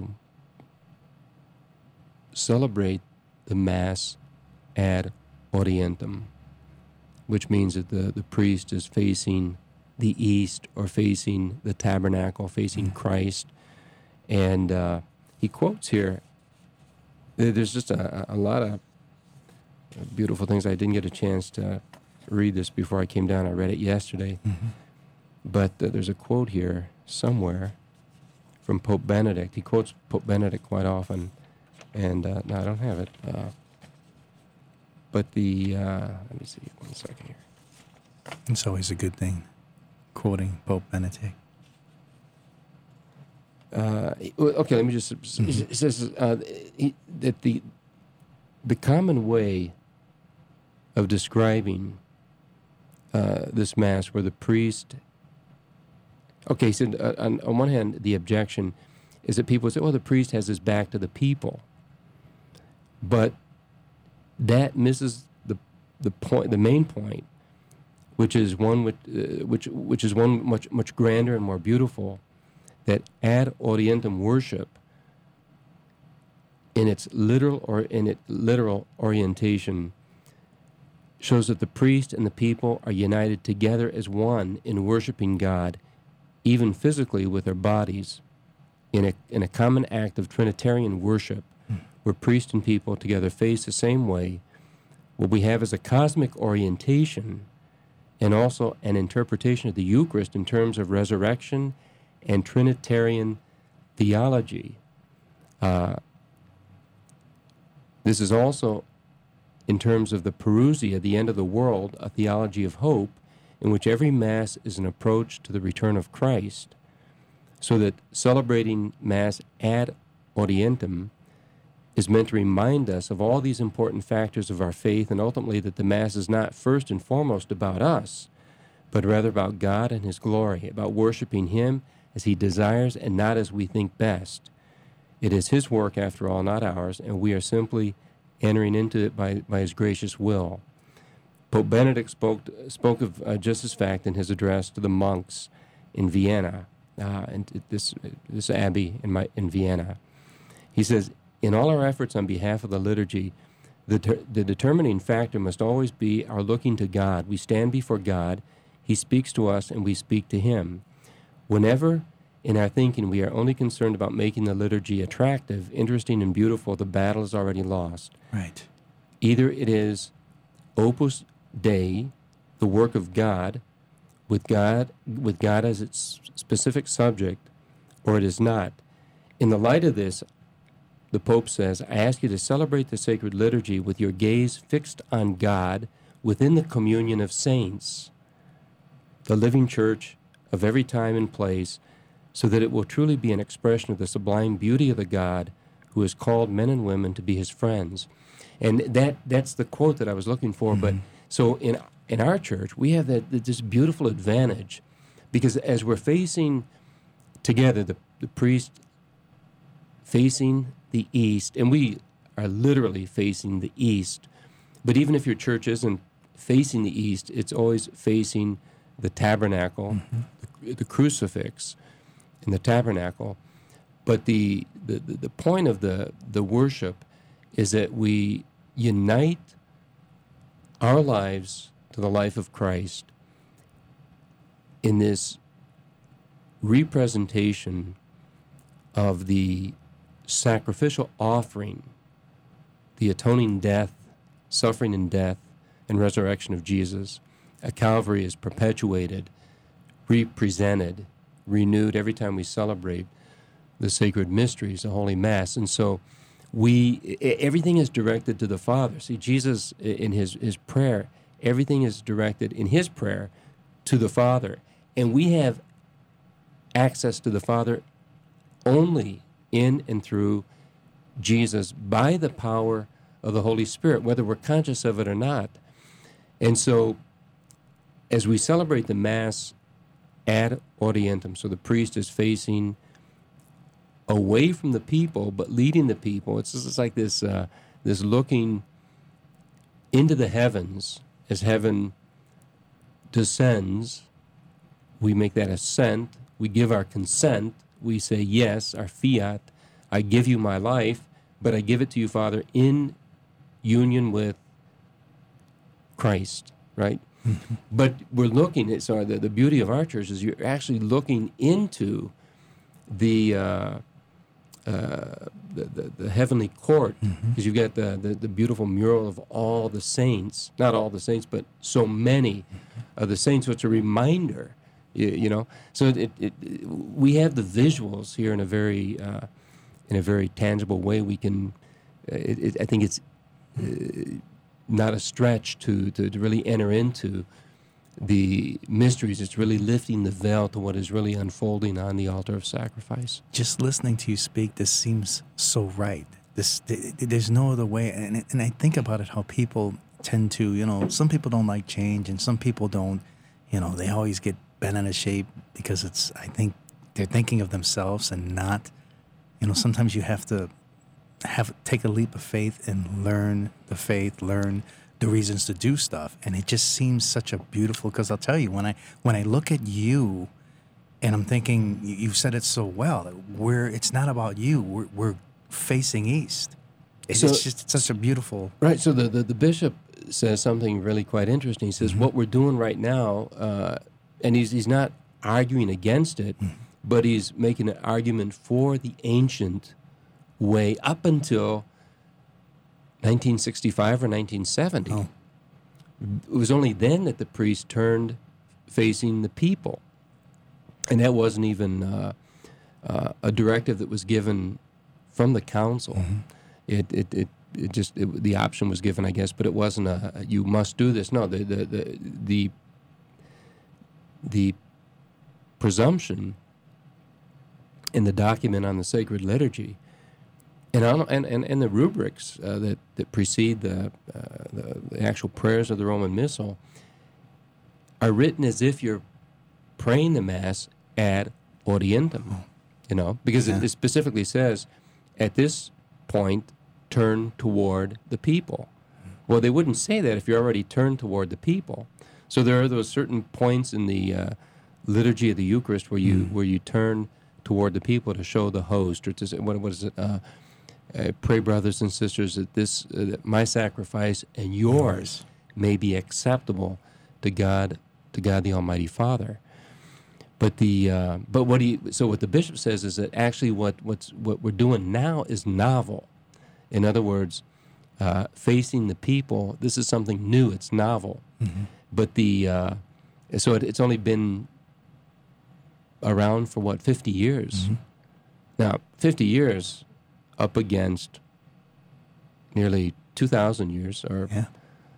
celebrate the Mass ad Orientem. which means that the, the priest is facing the east or facing the tabernacle, facing Christ. And uh, he quotes here, there's just a, a lot of beautiful things. I didn't get a chance to read this before I came down. I read it yesterday. Mm-hmm. But uh, there's a quote here somewhere from Pope Benedict. He quotes Pope Benedict quite often. And, uh, no, I don't have it. Uh, but the, uh, let me see, one second here. It's always a good thing, quoting Pope Benedict. Uh, okay, let me just, it says uh, he, that the, the common way of describing uh, this Mass where the priest, okay, he said uh, on, on one hand, the objection is that people say, well, the priest has his back to the people. But that misses the the point, the main point, which is one which uh, which which is one much much grander and more beautiful, that ad orientem worship, in its literal or in its literal orientation, shows that the priest and the people are united together as one in worshiping God, even physically with their bodies, in a in a common act of Trinitarian worship, where priest and people together face the same way. What we have is a cosmic orientation and also an interpretation of the Eucharist in terms of resurrection and Trinitarian theology. Uh, this is also, in terms of the Parousia, the end of the world, a theology of hope, in which every Mass is an approach to the return of Christ, so that celebrating Mass ad orientem is meant to remind us of all these important factors of our faith, and ultimately that the Mass is not first and foremost about us, but rather about God and His glory, about worshiping Him as He desires and not as we think best. It is His work, after all, not ours, and we are simply entering into it by, by His gracious will. Pope Benedict spoke, spoke of uh, just this fact in his address to the monks in Vienna, uh, and this, this abbey in, my, in Vienna. He says, in all our efforts on behalf of the liturgy, the, ter- the determining factor must always be our looking to God. We stand before God, He speaks to us, and we speak to Him. Whenever in our thinking we are only concerned about making the liturgy attractive, interesting, and beautiful, the battle is already lost. Right. Either it is Opus Dei, the work of God, with God, with God as its specific subject, or it is not. In the light of this, the Pope says, I ask you to celebrate the sacred liturgy with your gaze fixed on God within the communion of saints, the living church of every time and place, so that it will truly be an expression of the sublime beauty of the God who has called men and women to be His friends. And that that's the quote that I was looking for. Mm-hmm. But so in in our church, we have that this beautiful advantage, because as we're facing together, the, the priest facing the east, and we are literally facing the east, but even if your church isn't facing the east, it's always facing the tabernacle, mm-hmm. the, the crucifix in the tabernacle. But the, the, the point of the, the worship is that we unite our lives to the life of Christ in this representation of the sacrificial offering, the atoning death, suffering and death, and resurrection of Jesus. At Calvary is perpetuated, represented, renewed every time we celebrate the sacred mysteries, the Holy Mass. And so we, everything is directed to the Father. See, Jesus, in his, his prayer, everything is directed in His prayer to the Father. And we have access to the Father only in and through Jesus by the power of the Holy Spirit, whether we're conscious of it or not. And so as we celebrate the Mass ad orientem, so the priest is facing away from the people but leading the people, it's just like this, uh, this looking into the heavens. As heaven descends, we make that assent, we give our consent, we say, yes, our fiat, I give you my life, but I give it to you, Father, in union with Christ, right? Mm-hmm. But we're looking at, so the, the beauty of our church is you're actually looking into the uh, uh, the, the, the heavenly court, because Mm-hmm. you've got the, the, the beautiful mural of all the saints, not all the saints, but so many of the saints, so it's a reminder, you, you know. So it, it, it, we have the visuals here in a very uh, in a very tangible way. We can, uh, it, it, I think it's uh, not a stretch to, to, to really enter into the mysteries. It's really lifting the veil to what is really unfolding on the altar of sacrifice. Just listening to you speak, this seems so right. This, th- th- there's no other way. And, and I think about it, how people tend to, you know, some people don't like change, and some people don't, you know, they always get bent out of shape because it's, I think they're thinking of themselves and not, you know, sometimes you have to have, take a leap of faith and learn the faith, learn the reasons to do stuff. And it just seems such a beautiful, because I'll tell you, when I, when I look at you, and I'm thinking, you- you've said it so well, that we're, it's not about you, we're, we're facing east. It's So- just such a beautiful, Right. So the, the, the bishop says something really quite interesting. He says, what we're doing right now, uh, and he's, he's not arguing against it, but he's making an argument for the ancient way up until nineteen sixty-five or nineteen seventy. Oh. It was only then that the priest turned facing the people. And that wasn't even uh, uh, a directive that was given from the council. It, it, it, it just, it, the option was given, I guess, but it wasn't a, a you must do this. No, the, the, the, the, the presumption in the document on the sacred liturgy and on, and, and, and the rubrics uh, that, that precede the, uh, the, the actual prayers of the Roman Missal are written as if you're praying the Mass ad orientem, you know, because Yeah. it, it specifically says, at this point, turn toward the people. Well, they wouldn't say that if you're already turned toward the people. So there are those certain points in the uh, liturgy of the Eucharist where you where you turn toward the people to show the host, or to say, what, what is it? Uh, uh, pray, brothers and sisters, that this uh, that my sacrifice and yours may be acceptable to God, to God the Almighty Father. But the uh, but what he so what the bishop says is that actually what what's what we're doing now is novel. In other words, uh, facing the people. This is something new. It's novel. But the uh, so it, it's only been around for what fifty years. Now fifty years up against nearly two thousand years, or yeah.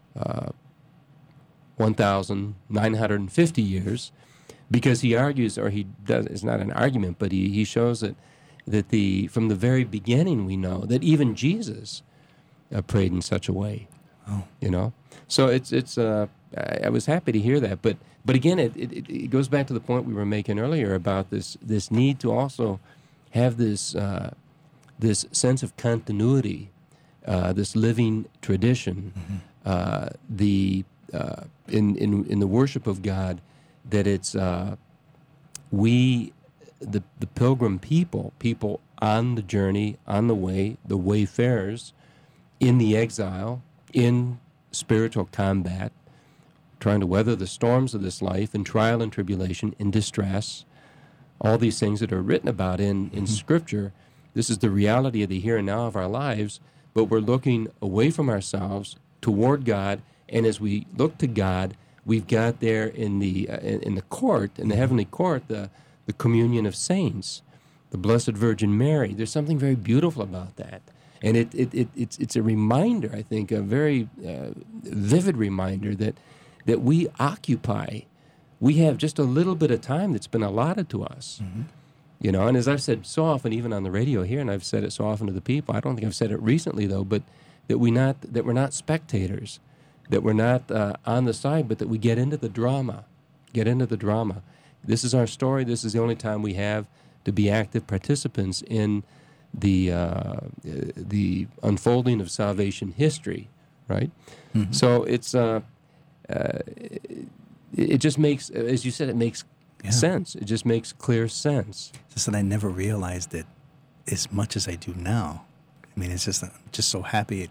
one thousand nine hundred fifty years, because he argues, or he does, it's not an argument, but he, he shows that, that the from the very beginning we know that even Jesus uh, prayed in such a way. Oh. You know? So it's, it's uh, I, I was happy to hear that. But but again, it, it, it goes back to the point we were making earlier about this, this need to also have this, uh, this sense of continuity, uh, this living tradition, uh, the uh, in, in in the worship of God, that it's uh, we, the the pilgrim people, people on the journey, on the way, the wayfarers, in the exile, in spiritual combat, trying to weather the storms of this life, in trial and tribulation, in distress, all these things that are written about in, in Scripture. This is the reality of the here and now of our lives, but we're looking away from ourselves toward God, and as we look to God, we've got there in the uh, in, in the court, in the heavenly court, the the communion of saints, the Blessed Virgin Mary. There's something very beautiful about that, and it, it, it it's it's a reminder, I think, a very uh, vivid reminder that that we occupy, we have just a little bit of time that's been allotted to us. You know, and as I've said so often, even on the radio here, and I've said it so often to the people, I don't think I've said it recently though, but that we not that we're not spectators, that we're not uh, on the side, but that we get into the drama, get into the drama. This is our story. This is the only time we have to be active participants in the uh, the unfolding of salvation history, right? Mm-hmm. So it's uh, uh, it, it just makes, as you said, it makes Yeah. sense. It just makes clear sense. Just that I never realized it as much as I do now. I mean, it's just, I'm just so happy it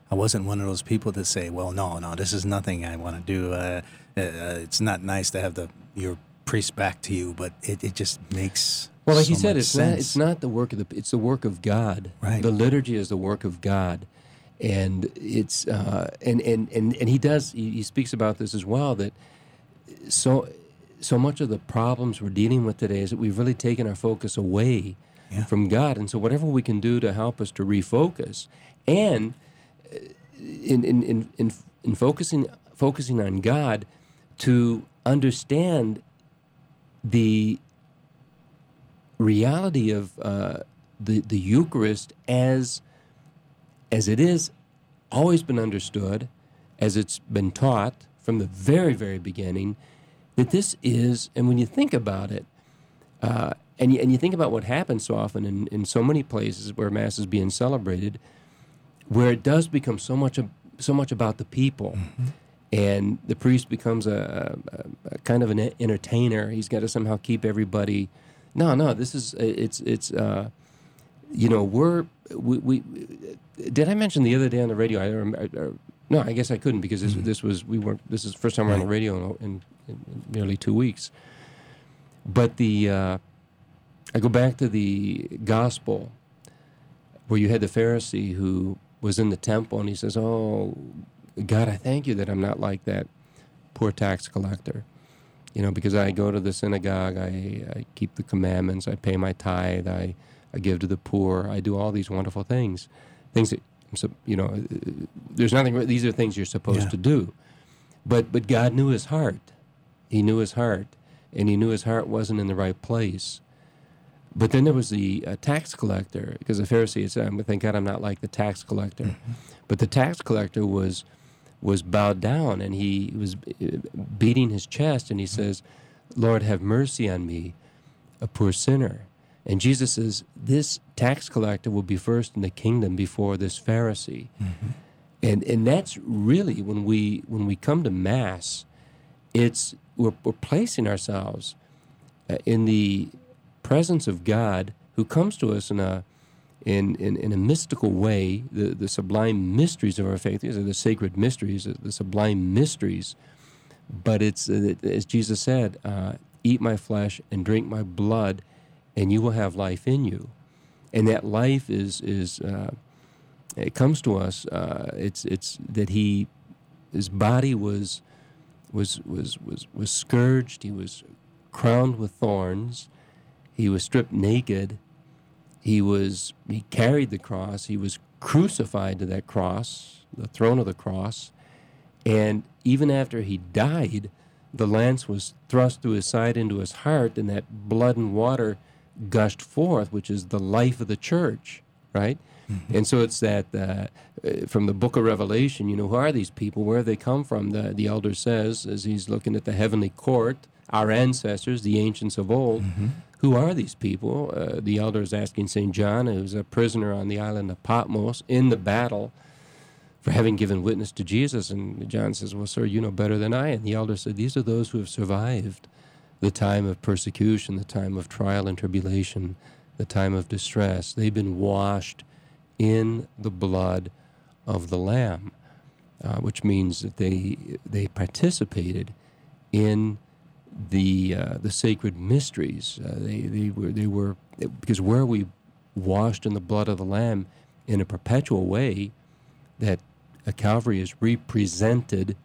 I wasn't one of those people that say, well, no, no, this is nothing I want to do. Uh, uh, it's not nice to have the your priest back to you, but it, it just makes Well, like so you said, much it's sense. not it's not the work of the it's the work of God. Right. The liturgy is the work of God, and it's uh, and, and and and he does he, he speaks about this as well, that so so much of the problems we're dealing with today is that we've really taken our focus away Yeah. from God, and so whatever we can do to help us to refocus, and uh, in in in in, in focusing focusing on God, to understand the reality of uh, the the Eucharist as as it is always been understood, as it's been taught from the very very beginning, that this is, and when you think about it, uh, and you, and you think about what happens so often in, in so many places where Mass is being celebrated, where it does become so much of, so much about the people. Mm-hmm. And the priest becomes a, a, a kind of an entertainer. He's got to somehow keep everybody. No, no. This is it's it's. Uh, you know, we're we, we. Did I mention the other day on the radio? I, I, I no, I guess I couldn't because this mm-hmm. this was we weren't. This is the first time we're on the radio in, in, in nearly two weeks. But the uh, I go back to the gospel where you had the Pharisee who was in the temple and he says, "Oh, God, I thank you that I'm not like that poor tax collector, you know, because I go to the synagogue, I, I keep the commandments, I pay my tithe, I, I give to the poor, I do all these wonderful things, things that, you know, there's nothing, these are things you're supposed Yeah. to do." But but God knew his heart. He knew his heart, and he knew his heart wasn't in the right place. But then there was the uh, tax collector, because the Pharisee had said, "Thank God I'm not like the tax collector." Mm-hmm. But the tax collector was was bowed down, and he was beating his chest, and he says, "Lord, have mercy on me, a poor sinner." And Jesus says, this tax collector will be first in the kingdom before this Pharisee. Mm-hmm. And and that's really, when we when we come to Mass, it's we're, we're placing ourselves uh, in the presence of God, who comes to us in a In, in, in a mystical way, the, the sublime mysteries of our faith. These are the sacred mysteries, the sublime mysteries. But it's, uh, as Jesus said, uh, eat my flesh and drink my blood, and you will have life in you. And that life is, is uh, it comes to us, uh, it's, it's that he, his body was, was, was, was, was scourged, he was crowned with thorns, he was stripped naked, He was, he carried the cross, he was crucified to that cross, the throne of the cross, and even after he died, the lance was thrust through his side into his heart, and that blood and water gushed forth, which is the life of the church, right? Mm-hmm. And so it's that, uh, from the book of Revelation, you know, who are these people? Where have they come from? The, the elder says, as he's looking at the heavenly court, our ancestors, the ancients of old, mm-hmm. Who are these people? Uh, the elder is asking Saint John, who's a prisoner on the island of Patmos in the battle for having given witness to Jesus. And John says, "Well, sir, you know better than I." And the elder said, "These are those who have survived the time of persecution, the time of trial and tribulation, the time of distress. They've been washed in the blood of the Lamb," uh, which means that they they participated in the uh, the sacred mysteries. Uh, they they were they were because where we washed in the blood of the Lamb in a perpetual way, that a Calvary is represented,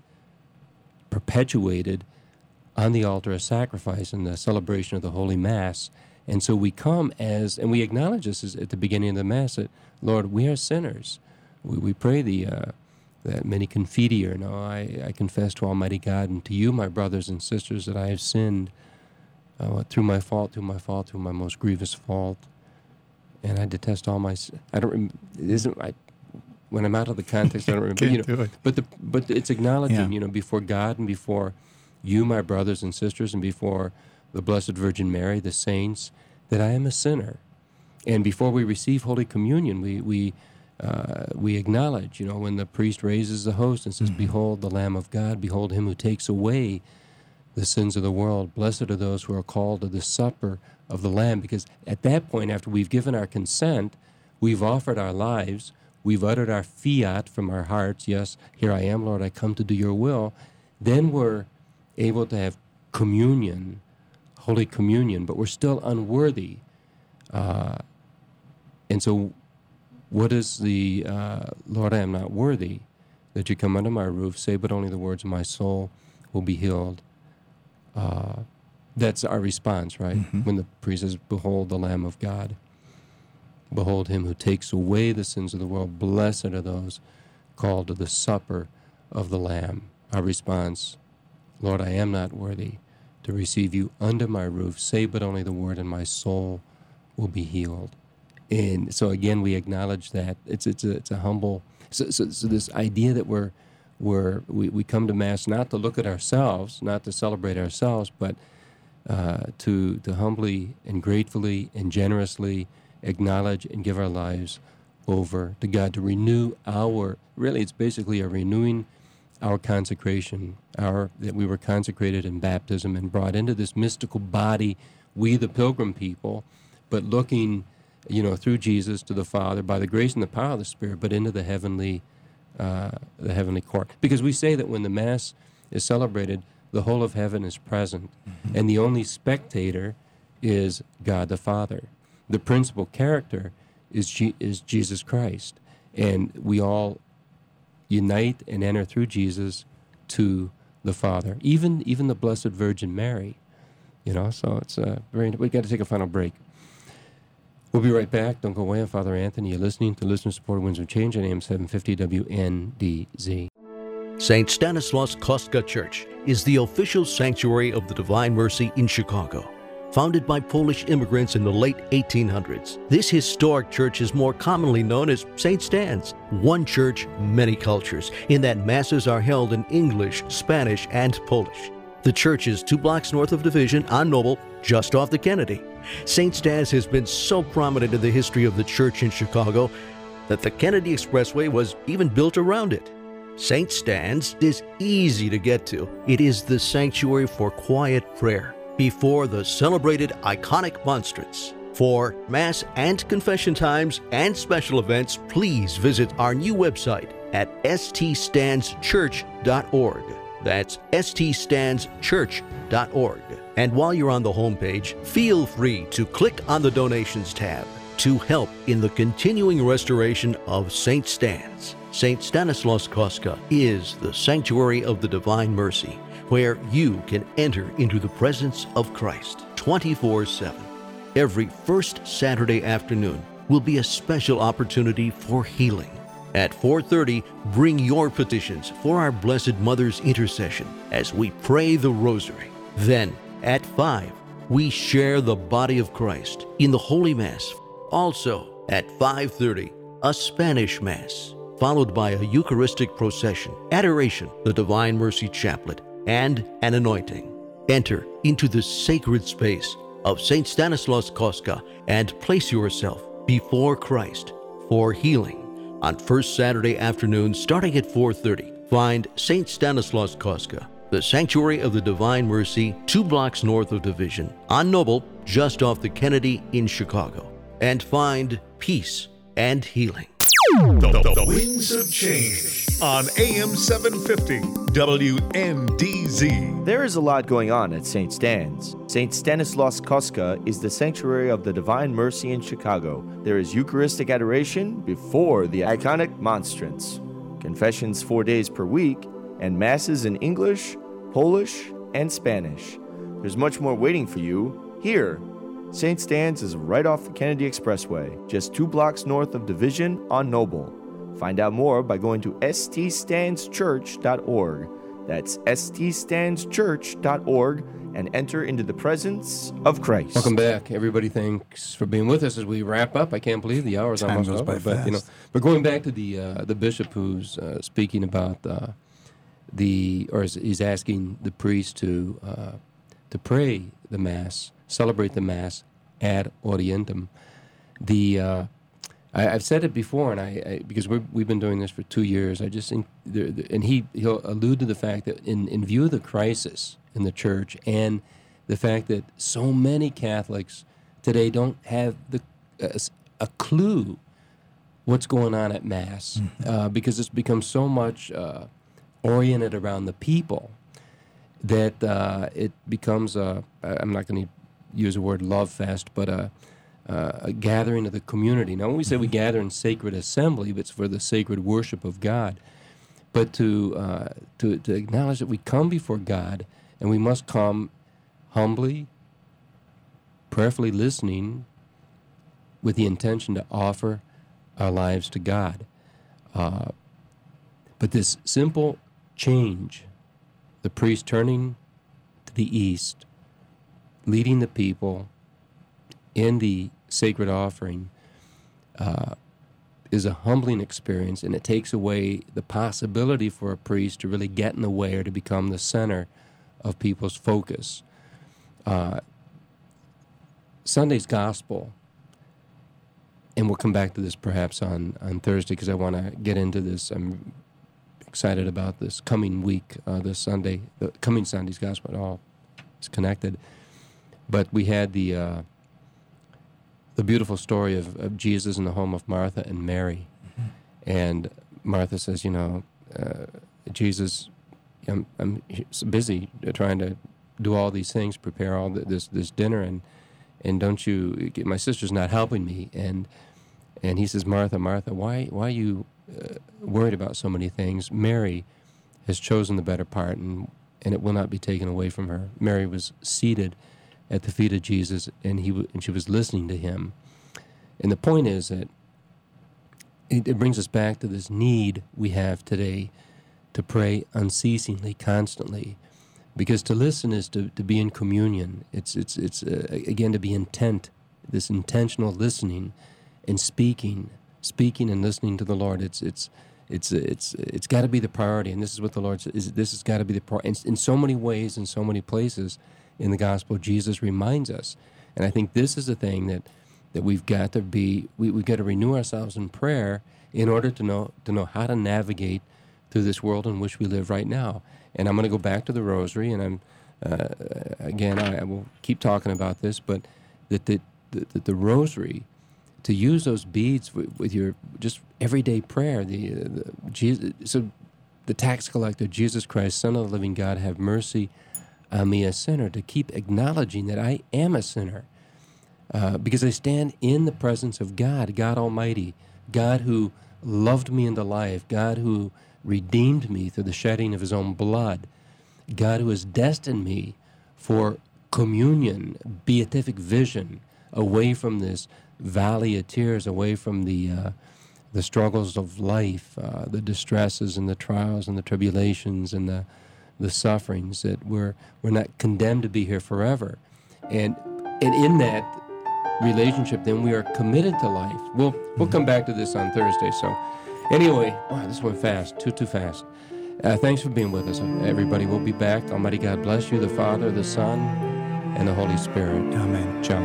perpetuated on the altar of sacrifice in the celebration of the Holy Mass. And so we come as, and we acknowledge this as at the beginning of the Mass, that, Lord, we are sinners. We, we pray the uh, that many confiteor, no, I, I confess to Almighty God and to you, my brothers and sisters, that I have sinned uh, through my fault, through my fault, through my most grievous fault. And I detest all my, I don't, rem, it isn't, I, when I'm out of the context, I don't remember, you know, but the, but it's acknowledging, yeah. you know, before God and before you, my brothers and sisters, and before the Blessed Virgin Mary, the saints, that I am a sinner. And before we receive Holy Communion, we, we, Uh, we acknowledge, you know, when the priest raises the host and says, mm-hmm. "Behold the Lamb of God, behold him who takes away the sins of the world. Blessed are those who are called to the supper of the Lamb." Because at that point, after we've given our consent, we've offered our lives, we've uttered our fiat from our hearts, yes, here I am, Lord, I come to do your will, then we're able to have communion, Holy Communion, but we're still unworthy. Uh, and so what is the, uh, Lord, I am not worthy that you come under my roof, say but only the words, my soul will be healed. Uh, that's our response, right? Mm-hmm. When the priest says, behold the Lamb of God. Behold him who takes away the sins of the world. Blessed are those called to the supper of the Lamb. Our response, Lord, I am not worthy to receive you under my roof. Say but only the word, and my soul will be healed. And so again, we acknowledge that it's it's a it's a humble. So, so, so this idea that we're we're we, we come to Mass not to look at ourselves, not to celebrate ourselves, but uh, to to humbly and gratefully and generously acknowledge and give our lives over to God, to renew our. Really, it's basically a renewing our consecration, our that we were consecrated in baptism and brought into this mystical body, we the pilgrim people, but looking, you know, through Jesus to the Father by the grace and the power of the Spirit, but into the heavenly, uh, the heavenly court. Because we say that when the Mass is celebrated, the whole of heaven is present, mm-hmm. and the only spectator is God the Father. The principal character is G- is Jesus Christ, and we all unite and enter through Jesus to the Father. Even even the Blessed Virgin Mary, you know. So it's uh, very. We got to take a final break. We'll be right back. Don't go away. I'm Father Anthony. You're listening to listener-supported Winds of Change on A M seven fifty W N D Z. Saint Stanislaus Kostka Church is the official sanctuary of the Divine Mercy in Chicago. Founded by Polish immigrants in the late eighteen hundreds, this historic church is more commonly known as Saint Stan's. One church, many cultures, in that Masses are held in English, Spanish, and Polish. The church is two blocks north of Division on Noble, just off the Kennedy. Saint Stan's has been so prominent in the history of the church in Chicago that the Kennedy Expressway was even built around it. Saint Stan's is easy to get to. It is the sanctuary for quiet prayer before the celebrated iconic monstrance. For Mass and confession times and special events, please visit our new website at s t stands church dot org. That's s t stands church dot org. And while you're on the homepage, feel free to click on the Donations tab to help in the continuing restoration of Saint Stan's. Saint Stanislaus Kostka is the sanctuary of the Divine Mercy, where you can enter into the presence of Christ twenty-four seven. Every first Saturday afternoon will be a special opportunity for healing. At four thirty, bring your petitions for our Blessed Mother's intercession as we pray the Rosary. Then, at five, we share the body of Christ in the Holy Mass. Also, at five thirty, a Spanish Mass, followed by a Eucharistic procession, adoration, the Divine Mercy Chaplet, and an anointing. Enter into the sacred space of Saint Stanislaus Kostka and place yourself before Christ for healing. On first Saturday afternoon, starting at four thirty, find Saint Stanislaus Kostka, the Sanctuary of the Divine Mercy, two blocks north of Division, on Noble, just off the Kennedy in Chicago, and find peace and healing. The, the, the Winds of Change on A M seven fifty W N D Z. There is a lot going on at Saint Stan's. Saint Stanislaus Kostka is the sanctuary of the Divine Mercy in Chicago. There is Eucharistic adoration before the iconic monstrance, confessions four days per week, and masses in English, Polish, and Spanish. There's much more waiting for you here. Saint Stan's is right off the Kennedy Expressway, just two blocks north of Division on Noble. Find out more by going to s t stands church dot org. That's s t stands church dot org and enter into the presence of Christ. Welcome back, everybody. Thanks for being with us as we wrap up. I can't believe the hour's almost over, but fast. you know, but going back to the uh, the bishop who's uh, speaking about uh, the, or is, he's asking the priest to uh, to pray the Mass, celebrate the Mass ad audientem. The uh, I, I've said it before, and I, I because we're, we've been doing this for two years. I just think, there, and he he'll allude to the fact that in, in view of the crisis in the church and the fact that so many Catholics today don't have the uh, a clue what's going on at Mass, mm-hmm. uh, because it's become so much uh, oriented around the people that uh, it becomes a, I'm not going to use the word love fest, but a, a gathering of the community. Now, when we say we gather in sacred assembly, it's for the sacred worship of God, but to, uh, to, to acknowledge that we come before God, and we must come humbly, prayerfully listening, with the intention to offer our lives to God. Uh, but this simple change, the priest turning to the east, leading the people in the sacred offering, uh, is a humbling experience, and it takes away the possibility for a priest to really get in the way or to become the center of people's focus. Uh, Sunday's gospel, and we'll come back to this perhaps on, on Thursday, because I want to get into this. I'm excited about this coming week, uh, this Sunday, the coming Sunday's gospel. It all is connected. But we had the uh, the beautiful story of, of Jesus in the home of Martha and Mary. Mm-hmm. And Martha says, you know, uh, Jesus, I'm, I'm busy trying to do all these things, prepare all the, this this dinner, and and don't you, my sister's not helping me. And and he says, Martha, Martha, why why are you uh, worried about so many things? Mary has chosen the better part, and, and it will not be taken away from her. Mary was seated at the feet of Jesus, and he w- and she was listening to him. And the point is that it, it brings us back to this need we have today to pray unceasingly, constantly. Because to listen is to, to be in communion. It's it's it's uh, again to be intent, this intentional listening, and speaking, speaking and listening to the Lord. It's it's it's it's it's got to be the priority, and this is what the Lord says. This has got to be the priority. In, in so many ways, in so many places in the gospel, Jesus reminds us, and I think this is the thing that that we've got to be. We we've got to renew ourselves in prayer in order to know to know how to navigate through this world in which we live right now. And I'm going to go back to the rosary, and I'm, uh, again, I, I will keep talking about this, but that the, the, the rosary, to use those beads with, with your just everyday prayer, the, the Jesus, so the tax collector, Jesus Christ, Son of the living God, have mercy on me, a sinner, to keep acknowledging that I am a sinner, uh, because I stand in the presence of God, God Almighty, God who loved me into life, God who redeemed me through the shedding of his own blood, God who has destined me for communion, beatific vision, away from this valley of tears, away from the uh, the struggles of life, uh, the distresses and the trials and the tribulations and the the sufferings, that we're we're not condemned to be here forever. And and in that relationship, then we are committed to life. We'll we'll come back to this on Thursday. So anyway, wow, this went fast, too, too fast. Uh, thanks for being with us, everybody. We'll be back. Almighty God bless you, the Father, the Son, and the Holy Spirit. Amen. Ciao.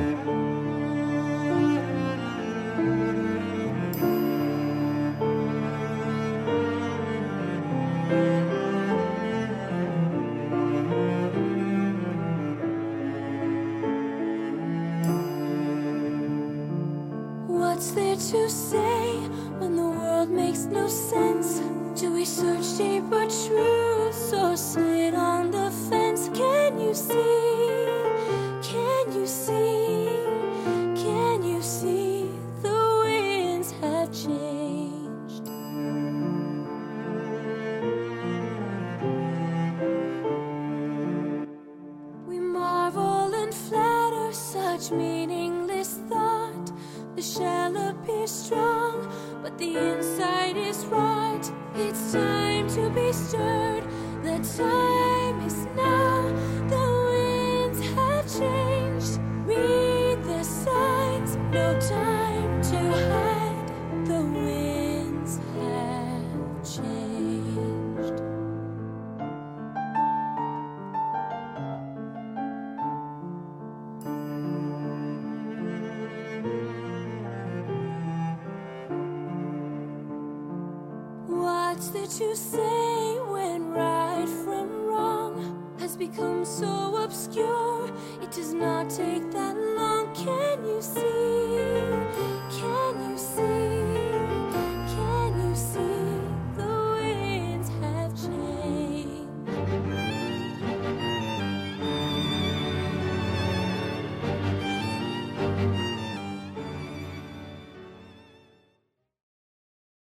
What's there to say when the world makes no sense? Do we search deeper truths or sit on the fence? Can you see? Can you see? Can you see the winds have changed? We marvel and flatter such meaningless thought. The shell appears strong, but the inside is right. It's time to be stirred. The time is now. The winds have changed. Read the signs. No time to hide. The winds have changed. What's there to say when right from wrong has become so obscure? It does not take that long. Can you see?